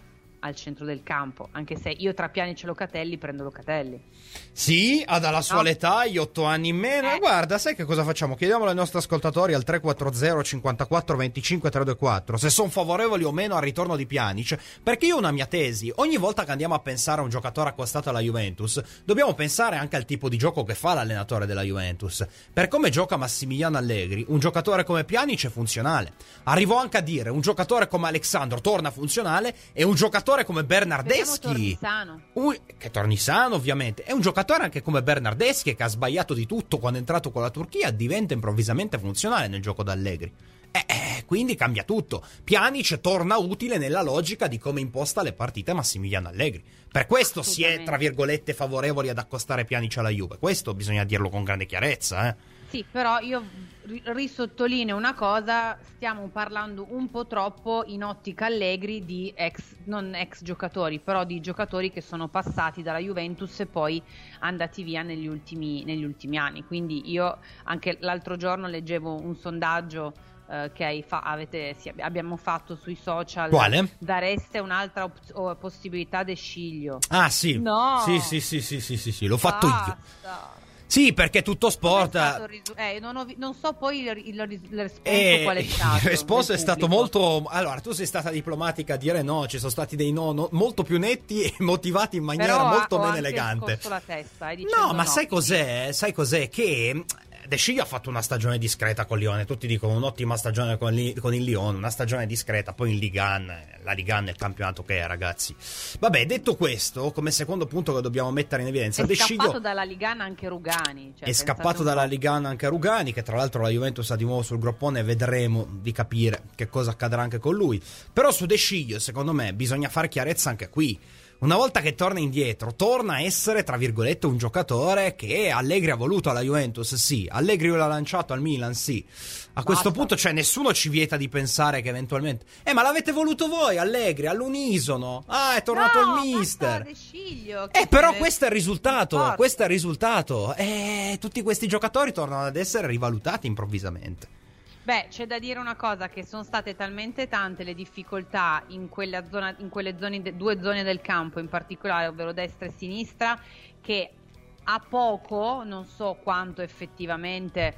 al centro del campo, anche se io tra Pjanic e Locatelli prendo Locatelli. Sì, ha dalla sua No. età, gli otto anni in meno. Eh. Guarda, sai che cosa facciamo? Chiediamolo ai nostri ascoltatori al tre quattro zero cinquantaquattro venticinque trecentoventuquattro se sono favorevoli o meno al ritorno di Pjanic, perché io ho una mia tesi. Ogni volta che andiamo a pensare a un giocatore accostato alla Juventus, dobbiamo pensare anche al tipo di gioco che fa l'allenatore della Juventus. Per come gioca Massimiliano Allegri, un giocatore come Pjanic è funzionale. Arrivo anche a dire, un giocatore come Alexandro torna funzionale e un giocatore come Bernardeschi, Torni sano. un- che torni sano ovviamente, è un giocatore anche come Bernardeschi che ha sbagliato di tutto quando è entrato con la Turchia, diventa improvvisamente funzionale nel gioco d'Allegri. Eh, eh, quindi cambia tutto. Pjanic torna utile nella logica di come imposta le partite Massimiliano Allegri. Per questo si è, tra virgolette, favorevoli ad accostare Pjanic alla Juve. Questo bisogna dirlo con grande chiarezza, eh. Sì, però io ri- risottolineo una cosa, stiamo parlando un po' troppo in ottica Allegri di ex, non ex giocatori, però di giocatori che sono passati dalla Juventus e poi andati via negli ultimi, negli ultimi anni. Quindi io anche l'altro giorno leggevo un sondaggio eh, che hai fa- avete, sì, abbiamo fatto sui social. Quale? Dareste un'altra op- o- possibilità de Sciglio. Ah, sì. No. Sì, sì, sì, sì, sì, sì, sì, l'ho fatto io. Basta. Sì, perché tutto sport. Com'è stato il risu- eh, non, ho vi- non so poi il, il, il, il risposto Eh, qual è stato. il risposto del è stato pubblico. molto. Allora, tu sei stata diplomatica a dire no, ci sono stati dei no, no molto più netti e motivati in maniera Però molto ho meno anche elegante. scosso la testa, eh, dicendo No, ma sai cos'è? Sai cos'è? Che De Sciglio ha fatto una stagione discreta con Lione. Tutti dicono un'ottima stagione con, Li- con il Lione, una stagione discreta. Poi in Ligan, la Ligan è il campionato che è, ragazzi. Vabbè, detto questo, come secondo punto che dobbiamo mettere in evidenza, È De scappato Sciglio dalla Ligana anche Rugani. Cioè, è pensate scappato un dalla po'. Ligan anche a Rugani, che tra l'altro la Juventus ha di nuovo sul groppone e vedremo di capire che cosa accadrà anche con lui. Però su De Sciglio, secondo me, bisogna fare chiarezza anche qui. Una volta che torna indietro, torna a essere, tra virgolette, un giocatore che Allegri ha voluto alla Juventus, sì. Allegri l'ha lanciato al Milan, sì. A questo punto, cioè, nessuno ci vieta di pensare che eventualmente... Eh, ma l'avete voluto voi, Allegri, all'unisono. Ah, è tornato No, il mister. basta De Sciglio, che Eh, però se- questo è il risultato, Forza. questo è il risultato. Eh, tutti questi giocatori tornano ad essere rivalutati improvvisamente. Beh, c'è da dire una cosa, che sono state talmente tante le difficoltà in quella zona, in quelle zone, de- due zone del campo in particolare, ovvero destra e sinistra, che a poco, non so quanto effettivamente,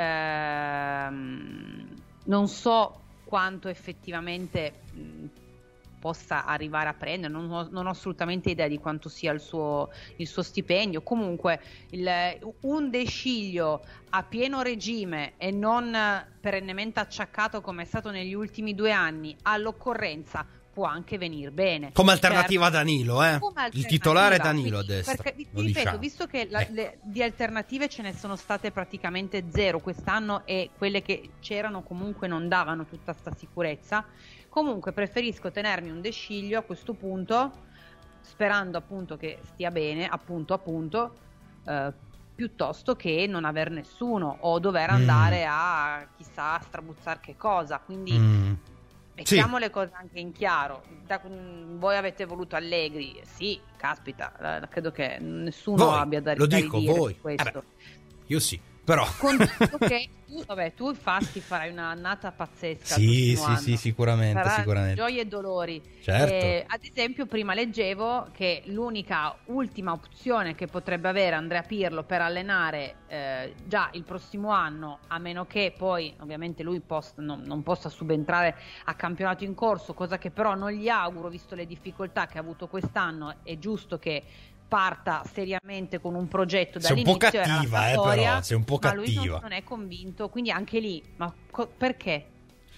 ehm, non so quanto effettivamente mh, possa arrivare a prendere, non ho, non ho assolutamente idea di quanto sia il suo, il suo stipendio. Comunque il, un De Sciglio a pieno regime e non perennemente acciaccato come è stato negli ultimi due anni, all'occorrenza può anche venire bene. Come alternativa Certo. a Danilo, eh? Come Il alternativa, titolare è Danilo a quindi, destra. perché, vi- lo ripeto, diciamo. visto che la- Eh. le- di alternative ce ne sono state praticamente zero quest'anno e quelle che c'erano comunque non davano tutta sta sicurezza, comunque preferisco tenermi un De Sciglio a questo punto, sperando appunto che stia bene, appunto appunto, eh, piuttosto che non aver nessuno o dover andare a chissà strabuzzare che cosa. Quindi Mm. mettiamo Sì. le cose anche in chiaro. Da- mh, voi avete voluto Allegri, sì, caspita, eh, credo che nessuno Voi, abbia da, lo da dico, ridire voi. su questo. Eh beh, io sì, però... Con tutto che tu, vabbè, tu infatti farai un'annata pazzesca. il Sì, prossimo sì, anno. sì, sicuramente, Sarà sicuramente. gioie e dolori. Certo. Eh, ad esempio, prima leggevo che l'unica ultima opzione che potrebbe avere Andrea Pirlo per allenare eh, già il prossimo anno, a meno che poi ovviamente lui post- non, non possa subentrare a campionato in corso, cosa che però non gli auguro visto le difficoltà che ha avuto quest'anno, è giusto che parta seriamente con un progetto Sei un po' dall'inizio. era la cattiva, eh, Sampdoria, però, sei un po' ma lui cattiva. non, non è convinto, quindi anche lì, ma co- perché?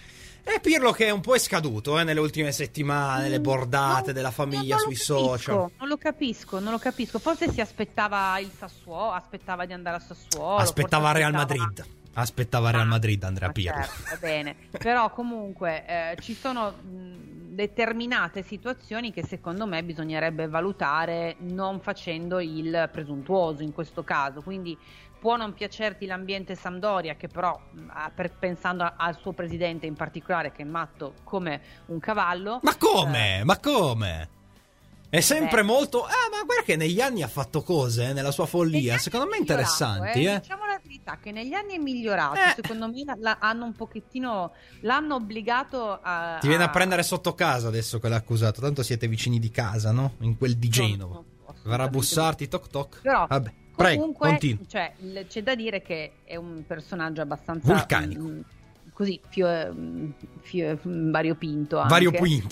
È Pirlo che è un po' è scaduto eh, nelle ultime settimane, le bordate Non- della famiglia non lo sui capisco, social. Non lo capisco, non lo capisco. Forse si aspettava il Sassuolo, aspettava di andare a Sassuolo. Aspettava forse Real aspettava- Madrid. Aspettava Real Ah, Madrid Andrea ma Pirlo. certo, va bene. Però comunque eh, ci sono mh, determinate situazioni che secondo me bisognerebbe valutare non facendo il presuntuoso in questo caso. Quindi può non piacerti l'ambiente Sampdoria, che però mh, ha- per- pensando a- al suo presidente in particolare, che è matto come un cavallo. Ma come? Ma come? È sempre Beh. molto... Ah, ma guarda che negli anni ha fatto cose, eh, nella sua follia, Negli secondo me anni è migliorato, interessanti, eh. eh. Diciamo la, mentalità che negli anni è migliorata, Eh. secondo me la, la- hanno un pochettino, l'hanno obbligato a... Ti viene a prendere sotto casa adesso che l'ha accusato. Tanto siete vicini di casa, no? In quel di Genova. No, no, Verrà a assolutamente bussarti, toc toc. Però, Vabbè, prego, comunque, continua. cioè, il- c'è da dire che è un personaggio abbastanza Vulcanico. mm, così fio, mm, fio- mm, variopinto anche. Variopinto.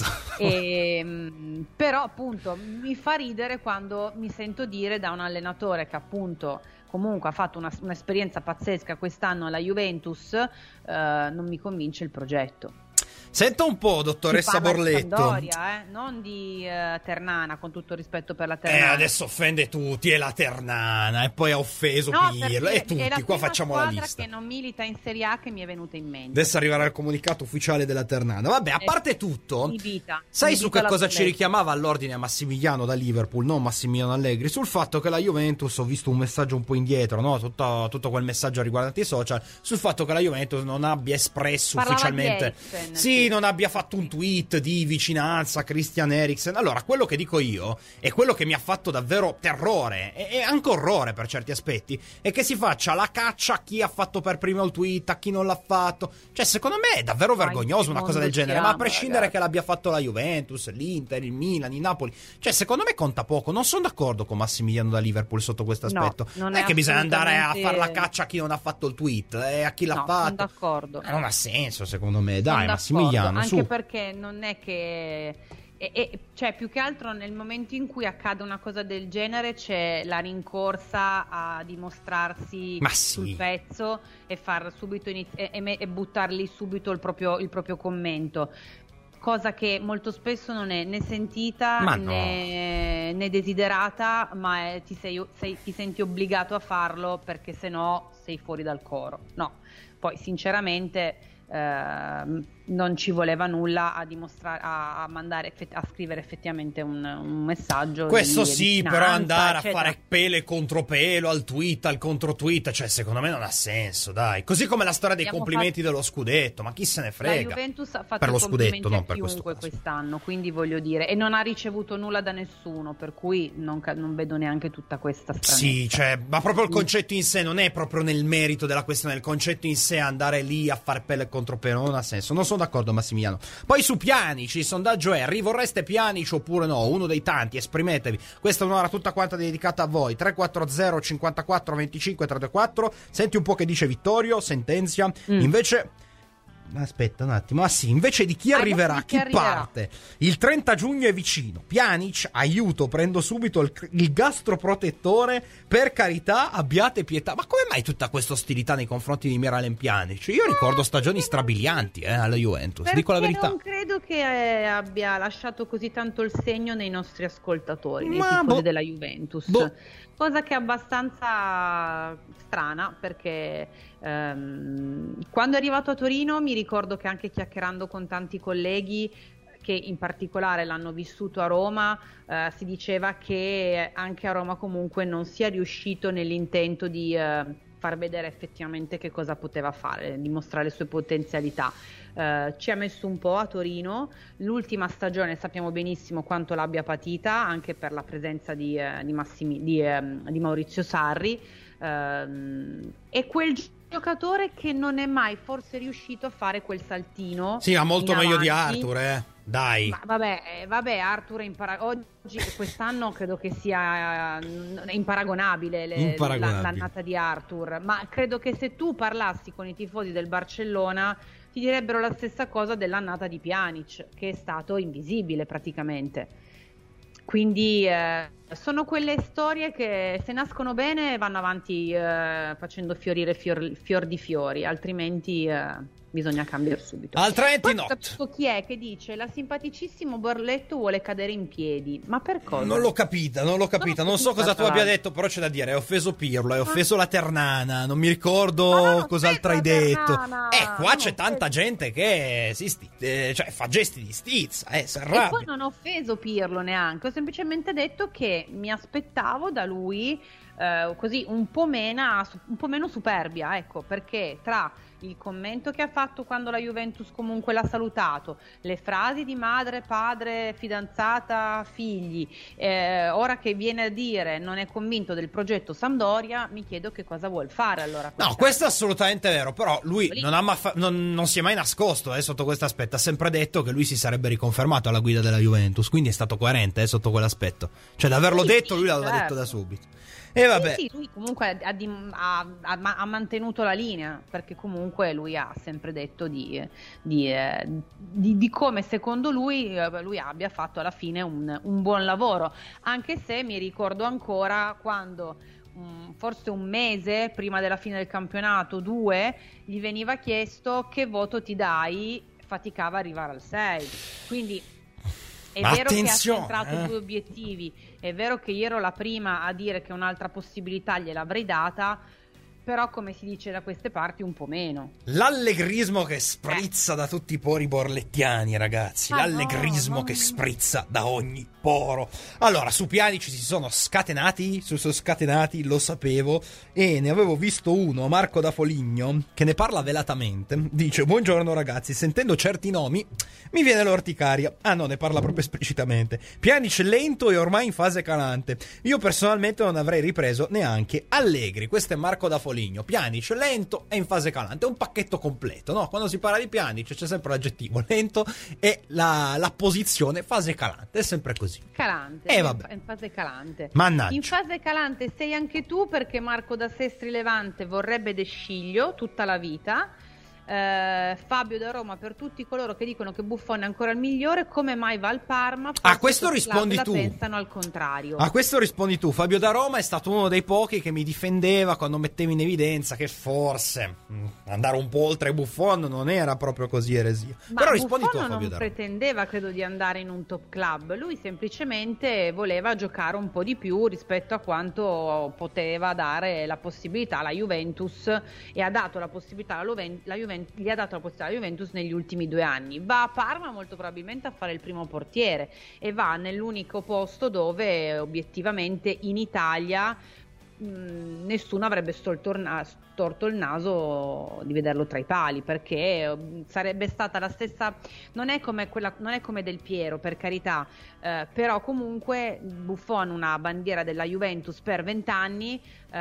E, mm, però appunto mi fa ridere quando mi sento dire da un allenatore che appunto comunque ha fatto una- un'esperienza pazzesca quest'anno alla Juventus, eh, non mi convince il progetto. Senta un po', dottoressa Si parla di Borletto. Sampdoria, eh, non di eh, Ternana, con tutto il rispetto per la Eh, Ternana. adesso offende tutti, è la Ternana, e poi ha offeso No, Pirlo, perché e è tutti, la qua prima facciamo la squadra lista. che non milita in Serie A che mi è venuta in mente. Adesso arriverà il comunicato ufficiale della Ternana. Vabbè, a Eh, parte tutto, inibita, sai inibita su che la cosa ci bolletta. richiamava all'ordine a Massimiliano da Liverpool, non Massimiliano Allegri? Sul fatto che la Juventus, ho visto un messaggio un po' indietro, no? Tutto, tutto quel messaggio riguardante i social, sul fatto che la Juventus non abbia espresso Parlava ufficialmente, di Eriksen, sì, sì. non abbia fatto un tweet di vicinanza a Christian Eriksen. Allora, quello che dico io, e quello che mi ha fatto davvero terrore, e, e anche orrore per certi aspetti, è che si faccia la caccia a chi ha fatto per primo il tweet, a chi non l'ha fatto. Cioè, secondo me è davvero Ma in vergognoso che una cosa mondo del genere, ma a siamo, prescindere ragazzi? che l'abbia fatto la Juventus, l'Inter, il Milan, il Napoli, cioè secondo me conta poco. Non sono d'accordo con Massimiliano da Liverpool sotto questo No, aspetto. non è è che bisogna andare a assolutamente- fare la caccia a chi non ha fatto il tweet e a chi l'ha No, fatto. sono d'accordo. Eh, Non ha senso, secondo me. Sono Dai, d'accordo, Massimiliano, anche su. perché non è che e, e- cioè più che altro nel momento in cui accade una cosa del genere c'è la rincorsa a dimostrarsi Ma sul sì. pezzo e far subito iniz- e, e me- e buttarlì subito il proprio, il proprio commento, cosa che molto spesso non è né sentita Ma no. né, né desiderata, ma è- ti, sei, sei- ti senti obbligato a farlo perché sennò sei fuori dal coro. No, poi sinceramente ehm, non ci voleva nulla a dimostrare, a, a mandare, effett- a scrivere effettivamente un, un messaggio. Questo di- sì, di però vicinanza, andare eccetera. a fare pelo e contropelo al tweet, al controtweet, cioè secondo me non ha senso, dai. Così come la storia dei Abbiamo complimenti dello scudetto, ma chi se ne La frega? Juventus ha fatto Per lo i complimenti scudetto, non a per questo chiunque caso. quest'anno, quindi voglio dire, e non ha ricevuto nulla da nessuno, per cui non, ca- non vedo neanche tutta questa stranezza. Sì, cioè, ma proprio il concetto in sé non è proprio nel merito della questione, il concetto in sé andare lì a fare pelle e contropelo non ha senso. Non sono d'accordo, Massimiliano. Poi su Pjanic, il sondaggio è: rivorreste Pjanic oppure no? Uno dei tanti, esprimetevi. Questa è un'ora tutta quanta dedicata a voi. tre quattro zero cinquantaquattro venticinque trentaquattro. Senti un po' che dice Vittorio, sentenzia. Mm. Invece aspetta un attimo. Ah sì, invece di chi Ah, arriverà, di chi chi arriverà. parte? Il trenta giugno è vicino. Pjanic, aiuto, prendo subito il, il gastroprotettore. Per carità, abbiate pietà. Ma come mai tutta questa ostilità nei confronti di Miralem Pjanic? Io ricordo stagioni strabilianti eh, alla Juventus, Perché dico la verità. non credo che eh, abbia lasciato così tanto il segno nei nostri ascoltatori, nei Ma tifosi boh. della Juventus. Boh. Cosa che è abbastanza strana, perché ehm, quando è arrivato a Torino mi ricordo che anche chiacchierando con tanti colleghi che in particolare l'hanno vissuto a Roma, eh, si diceva che anche a Roma comunque non sia riuscito nell'intento di eh, far vedere effettivamente che cosa poteva fare, dimostrare le sue potenzialità. Eh, ci ha messo un po' a Torino, l'ultima stagione sappiamo benissimo quanto l'abbia patita, anche per la presenza di, eh, di, Massimi, di, ehm, di Maurizio Sarri, ehm, e quel giocatore che non è mai forse riuscito a fare quel saltino. Sì, ma molto in meglio di avanti. Arthur, eh. Dai. Ma vabbè, eh, vabbè, Arthur è impara- oggi, quest'anno credo che sia eh, imparagonabile, le- Imparagonabile. la- l'annata di Arthur, ma credo che se tu parlassi con i tifosi del Barcellona ti direbbero la stessa cosa dell'annata di Pjanic, che è stato invisibile praticamente. Quindi eh, sono quelle storie che se nascono bene vanno avanti eh, facendo fiorire fior, fior di fiori, altrimenti eh, bisogna cambiare subito. Altrimenti Poi no. non capisco chi è che dice la simpaticissimo Borletto vuole cadere in piedi, ma per cosa? Non l'ho capita, non l'ho capita. Non Non so l'ho cosa tu capita. abbia detto, però c'è da dire. Hai offeso Pirlo, hai offeso la Ternana. Non mi ricordo Ma non ho cos'altro hai offeso la detto. Ternana, Eh, qua non c'è ho tanta offeso. gente che si sti- eh, cioè, fa gesti di stizza, eh, si E arrabbia. poi non ho offeso Pirlo neanche, ho semplicemente detto che mi aspettavo da lui eh, così un po' meno, un po' meno superbia, ecco, perché tra il commento che ha fatto quando la Juventus comunque l'ha salutato, le frasi di madre, padre, fidanzata, figli, eh, ora che viene a dire non è convinto del progetto Sampdoria, mi chiedo che cosa vuol fare allora. No, questo è assolutamente vero, però lui non, ha ma- non, non si è mai nascosto eh, sotto questo aspetto, ha sempre detto che lui si sarebbe riconfermato alla guida della Juventus, quindi è stato coerente eh, sotto quell'aspetto, cioè d'averlo sì, detto sì, lui l'aveva certo. detto da subito. E vabbè. Sì, sì, lui comunque ha, ha, ha, ha mantenuto la linea, perché comunque lui ha sempre detto di, di, eh, di, di come secondo lui lui abbia fatto alla fine un, un buon lavoro, anche se mi ricordo ancora quando um, forse un mese prima della fine del campionato, due, gli veniva chiesto che voto ti dai, faticava a arrivare al sei, quindi è Ma vero che ha attenzione, centrato eh. due obiettivi, è vero che io ero la prima a dire che un'altra possibilità gliel'avrei data, però come si dice da queste parti un po' meno. L'allegrismo che sprizza da tutti i pori borlettiani, ragazzi. Ma L'allegrismo no, no. che sprizza da ogni poro. Allora, su Pjanic si sono scatenati, si sono scatenati, lo sapevo, e ne avevo visto uno, Marco da Foligno, che ne parla velatamente. Dice: buongiorno ragazzi, sentendo certi nomi mi viene l'orticaria. Ah no, ne parla proprio esplicitamente. Pjanic lento e ormai in fase calante. Io personalmente non avrei ripreso neanche Allegri. Questo è Marco da Foligno. Pjanic lento e in fase calante, è un pacchetto completo, no? Quando si parla di Pjanic c'è sempre l'aggettivo lento e la, la posizione fase calante, è sempre così. Calante, Eh, vabbè. in fase calante. Mannaggia. In fase calante sei anche tu, perché Marco da Sestri Levante vorrebbe De Sciglio tutta la vita. Eh, Fabio da Roma: per tutti coloro che dicono che Buffon è ancora il migliore, come mai va al Parma? Forse A questo tutti rispondi la tu. pensano al contrario. A questo rispondi tu. Fabio da Roma è stato uno dei pochi che mi difendeva quando mettevo in evidenza che forse mh, andare un po' oltre Buffon non era proprio così eresia. Ma Però rispondi Buffon tu a Fabio non da Roma. pretendeva, credo, di andare in un top club. Lui semplicemente voleva giocare un po' di più rispetto a quanto poteva dare la possibilità alla Juventus, e ha dato la possibilità alla Juven- la Juven- gli ha dato la possibilità alla Juventus negli ultimi due anni. Va a Parma molto probabilmente a fare il primo portiere, e va nell'unico posto dove obiettivamente in Italia mh, nessuno avrebbe storto il na- storto il naso di vederlo tra i pali, perché eh, sarebbe stata la stessa, non è come quella, non è come Del Piero, per carità, eh, però comunque Buffon, una bandiera della Juventus per vent'anni,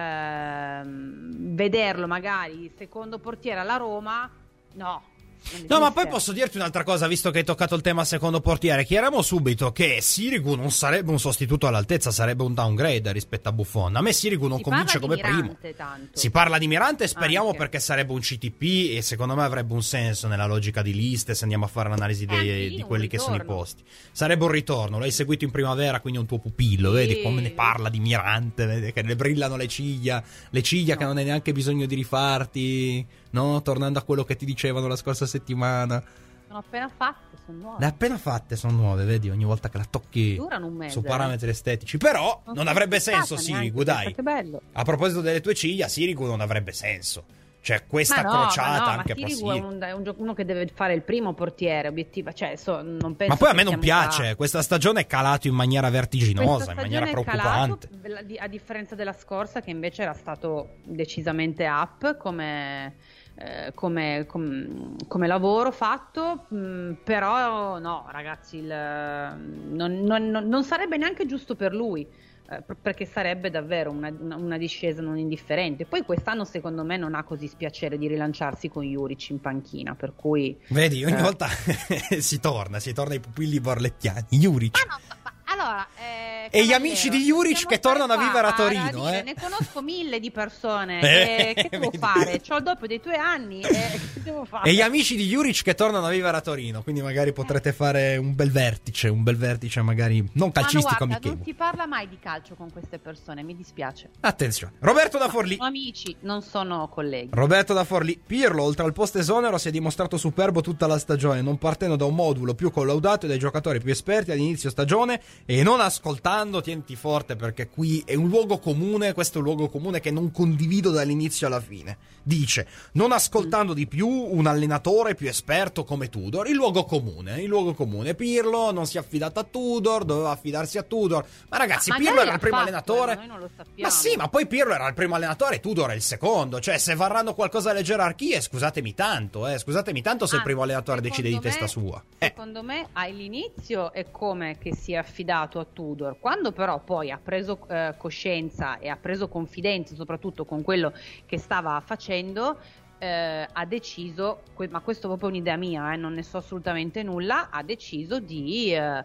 ehm, vederlo magari secondo portiere alla Roma, no. No, ma poi posso dirti un'altra cosa, visto che hai toccato il tema secondo portiere. Chiariamo subito che Sirigu non sarebbe un sostituto all'altezza, sarebbe un downgrade rispetto a Buffon. A me Sirigu non Si convince parla come di Mirante, primo. tanto. Si parla di Mirante, speriamo, Anche. perché sarebbe un C T P e secondo me avrebbe un senso nella logica di liste, se andiamo a fare l'analisi anche dei, lì di un quelli che sono i ritorno. posti. Sarebbe un ritorno, l'hai seguito in primavera, quindi è un tuo pupillo, Sì. vedi come ne parla di Mirante, vedi che le brillano le ciglia, le ciglia No. che non hai neanche bisogno di rifarti, no? Tornando a quello che ti dicevano la scorsa settimana. Sono appena fatte, sono nuove. Le appena fatte sono nuove, vedi, ogni volta che la tocchi Durano un mese, su eh. parametri estetici. Però non, sono avrebbe stata senso neanche Sirigu, questa, dai. che bello. A proposito delle tue ciglia, Sirigu non avrebbe senso. Cioè, questa Ma no, crociata ma no, anche ma Sirigu passiva. è, un, è un gio- uno che deve fare il primo portiere, obiettiva, cioè so, non penso Ma poi a che me non siamo piace, là. questa stagione è calato in maniera vertiginosa, Questa in maniera stagione è preoccupante. calato, di- a differenza della scorsa, che invece era stato decisamente up come, eh, come, com- come lavoro fatto, mh, però no ragazzi, il, non, non- non- non sarebbe neanche giusto per lui, eh, pr- perché sarebbe davvero una, una- una discesa non indifferente. Poi quest'anno secondo me non ha così spiacere di rilanciarsi con Juric in panchina, per cui Vedi, ogni eh. volta si torna, si torna ai pupilli borlettiani. Juric. Ah, no, ma- allora, eh, E gli Cavallero, amici di Juric possiamo che tornano stare a vivere a qua Torino, dire, eh. Ne conosco mille di persone. Eh, eh, che devo vedi. fare? C'ho il doppio dei tuoi anni. eh, che devo fare? E gli amici di Juric che tornano a vivere a Torino, quindi magari potrete fare un bel vertice, un bel vertice magari non Ma no, calcistico, guarda, amichevole. non si parla mai di calcio con queste persone, mi dispiace. Attenzione. Roberto da Forlì. Sono amici, non sono colleghi. Roberto da Forlì. Pirlo, oltre al post esonero, si è dimostrato superbo tutta la stagione, non partendo da un modulo più collaudato e dai giocatori più esperti all'inizio stagione e non ascoltando ascoltando, tienti forte, perché qui è un luogo comune, questo è un luogo comune che non condivido dall'inizio alla fine. Dice, non ascoltando di più un allenatore più esperto come Tudor, il luogo comune, il luogo comune. Pirlo non si è affidato a Tudor, doveva affidarsi a Tudor. Ma ragazzi, ma Pirlo era il primo fatto, allenatore. Noi non lo sappiamo. Ma sì, ma poi Pirlo era il primo allenatore e Tudor è il secondo. Cioè, se varranno qualcosa alle gerarchie, scusatemi tanto, eh, scusatemi tanto se Ah, il primo allenatore decide di secondo testa me- sua. Eh. Secondo me all'inizio è come che si è affidato a Tudor, quando però poi ha preso eh, coscienza e ha preso confidenza soprattutto con quello che stava facendo, eh, ha deciso, que- ma questo è proprio un'idea mia, eh, non ne so assolutamente nulla, ha deciso di, eh,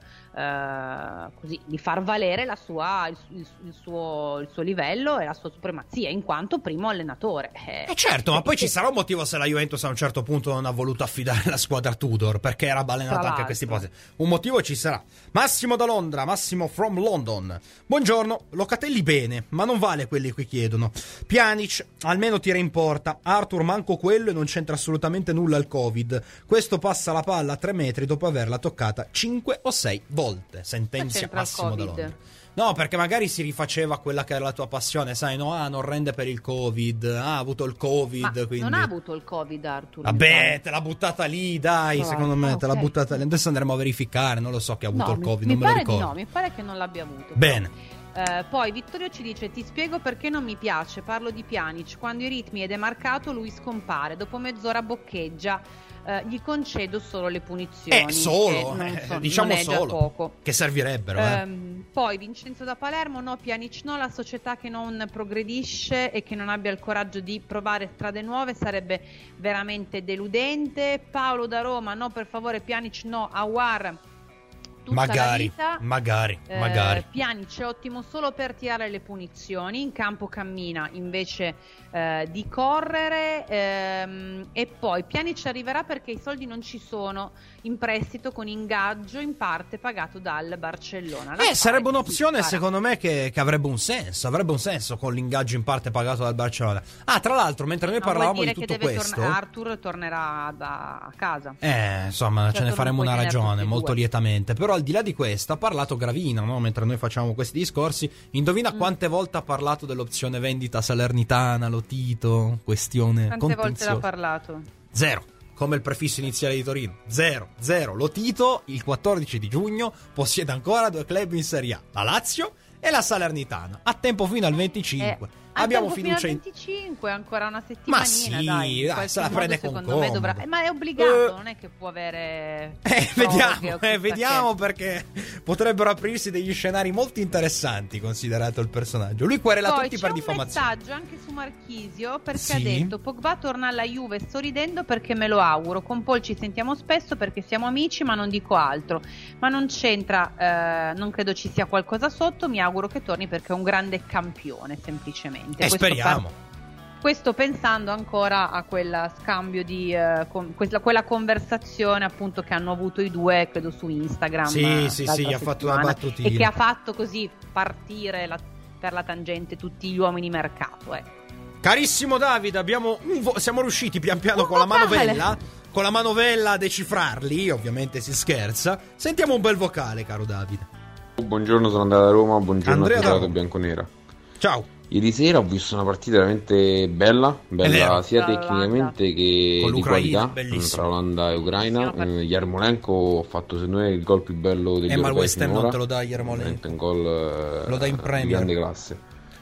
eh, così, di far valere la sua, il, il- il suo, il suo livello e la sua supremazia in quanto primo allenatore. Eh, Eh certo, ma poi ci che- sarà un motivo se la Juventus a un certo punto non ha voluto affidare la squadra a Tudor, perché era balenata Tra anche a questi l'altro. posti. Un motivo ci sarà. Massimo da Londra, Massimo from London. Buongiorno, Locatelli bene, ma non vale quelli che chiedono. Pjanic, almeno tira in porta. Arthur manco quello e non c'entra assolutamente nulla il Covid. Questo passa la palla a tre metri dopo averla toccata cinque o sei volte. Sentenzia c'entra il Massimo da Covid? Londra. No, perché magari si rifaceva a quella che era la tua passione, sai, no, ah, non rende per il Covid, ah, ha avuto il Covid, Ma quindi... non ha avuto il Covid, Arthur? mi Vabbè, pare. te l'ha buttata lì, dai, Ah, secondo me, ah, te l'ha ok. buttata lì. Adesso andremo a verificare, non lo so che ha avuto No, il mi- Covid, mi non me lo pare di ricordo. no, mi pare che non l'abbia avuto. Bene. Eh, poi Vittorio ci dice: ti spiego perché non mi piace, parlo di Pjanic, quando i ritmi ed è marcato lui scompare, dopo mezz'ora boccheggia, eh, gli concedo solo le punizioni, Eh, solo, che non eh, so- diciamo non è già solo, poco. che servirebbero, eh. Ehm, poi Vincenzo da Palermo: no, Pjanic no, la società che non progredisce e che non abbia il coraggio di provare strade nuove sarebbe veramente deludente. Paolo da Roma: no, per favore Pjanic no, Aouar tutta Magari, la vita. magari, Eh, magari. Pjanic è ottimo solo per tirare le punizioni, in campo cammina invece eh, di correre, ehm, e poi Pjanic arriverà perché i soldi non ci sono, in prestito con ingaggio in parte pagato dal Barcellona. La Eh, sarebbe fare un'opzione si farà. secondo me che, che avrebbe un senso, avrebbe un senso con l'ingaggio in parte pagato dal Barcellona. Ah, tra l'altro, mentre noi No, vuol parlavamo dire di che tutto deve questo... torna- Arthur tornerà da- a casa. Eh, insomma, Certo, ce ne non faremo puoi una tenere ragione, tutti e molto due. lietamente. Però al di là di questo ha parlato Gravina, no? Mentre noi facciamo questi discorsi. Indovina Mm. quante volte ha parlato dell'opzione vendita salernitana, Lotito, questione Quante volte l'ha contenziosa. parlato? Zero. Come il prefisso iniziale di Torino. Zero, zero. Lotito, il quattordici di giugno, possiede ancora due club in Serie A, la Lazio e la Salernitana. A tempo fino al venticinque. Eh, Abbiamo a tempo fiducia fino in... al venticinque, ancora una settimanina, Ma sì, dai, in dai, qualche se la modo, prende con secondo me dovrà... comodo. eh, ma è obbligato, Eh. non è che può avere Eh, proroghe vediamo, o eh, chissà vediamo che. perché potrebbero aprirsi degli scenari molto interessanti considerato il personaggio. Lui querela Poi tutti c'è per un diffamazione. messaggio anche su Marchisio perché Sì. ha detto: Pogba torna alla Juve, sto ridendo perché me lo auguro, con Paul ci sentiamo spesso perché siamo amici, ma non dico altro, ma non c'entra, eh, non credo ci sia qualcosa sotto, mi auguro che torni perché è un grande campione semplicemente. E Questo speriamo. par- Questo pensando ancora a quella scambio di eh, con- quella, quella conversazione appunto che hanno avuto i due, credo su Instagram. Sì, eh, sì, l'altra sì, gli ha fatto una settimana, battutina. e che ha fatto così partire la- per la tangente tutti gli uomini mercato. Eh. Carissimo Davide, abbiamo un vo- siamo riusciti pian piano Un con la vocale. manovella, con la manovella a decifrarli, ovviamente si scherza. Sentiamo un bel vocale, caro Davide. Buongiorno, sono andato a Roma, buongiorno Andrea a da Telato Roma. Bianconera. Ciao. Ieri sera ho visto una partita veramente bella, bella vero. sia Tra tecnicamente che Con di l'Ucraina, qualità, bellissimo. tra Olanda e Ucraina. Bellissima partita. Eh, Yarmolenko ha fatto secondo me il gol più bello degli Eh, ma il europei West Ham finora. non te lo dà Yarmolenko. Veramente un gol eh, Lo dà in di Premier. grande classe.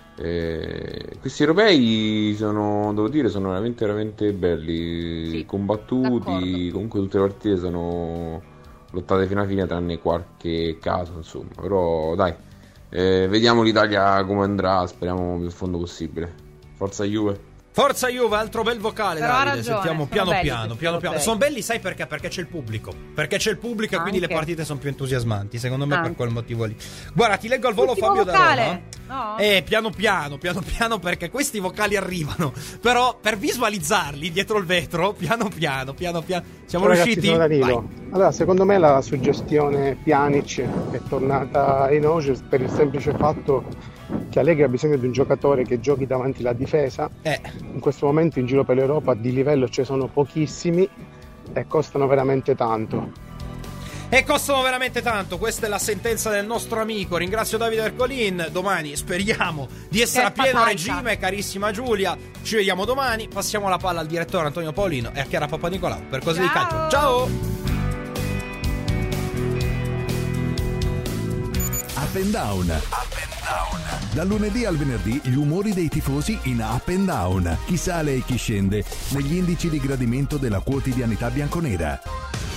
Eh, questi europei sono, devo dire, sono veramente veramente belli, Sì, combattuti, d'accordo. comunque tutte le partite sono lottate fino alla fine tranne qualche caso, insomma, però dai, eh, vediamo l'Italia come andrà, speriamo più in fondo possibile. Forza Juve. Forza Juve, altro bel vocale, Però ha Davide. ragione, Sentiamo sono piano belli piano, questi piano piano. europei. Sono belli, sai perché? Perché c'è il pubblico. Perché c'è il pubblico e quindi le Anche. partite sono più entusiasmanti. Secondo me per Anche. quel motivo lì. Guarda, ti leggo al volo Ultimo Fabio vocale. da Roma. No? Eh, piano piano, piano piano, perché questi vocali arrivano. Però per visualizzarli dietro il vetro, piano piano, piano piano. Siamo Ciao ragazzi, riusciti? sono Danilo. Vai. Allora, secondo me la suggestione Pjanic è tornata in auge per il semplice fatto che Allegri ha bisogno di un giocatore che giochi davanti la difesa. Eh, In questo momento in giro per l'Europa di livello ci sono pochissimi e costano veramente tanto. e costano veramente tanto. Questa è la sentenza del nostro amico. Ringrazio Davide Ercolin. Domani speriamo di essere a pieno regime, carissima Giulia. Ci vediamo domani. Passiamo la palla al direttore Antonio Paolino e a Chiara Papanicolau per Cose di Calcio. Ciao! Up and Down. Up and Down. Dal lunedì al venerdì gli umori dei tifosi in Up and Down. Chi sale e chi scende negli indici di gradimento della quotidianità bianconera.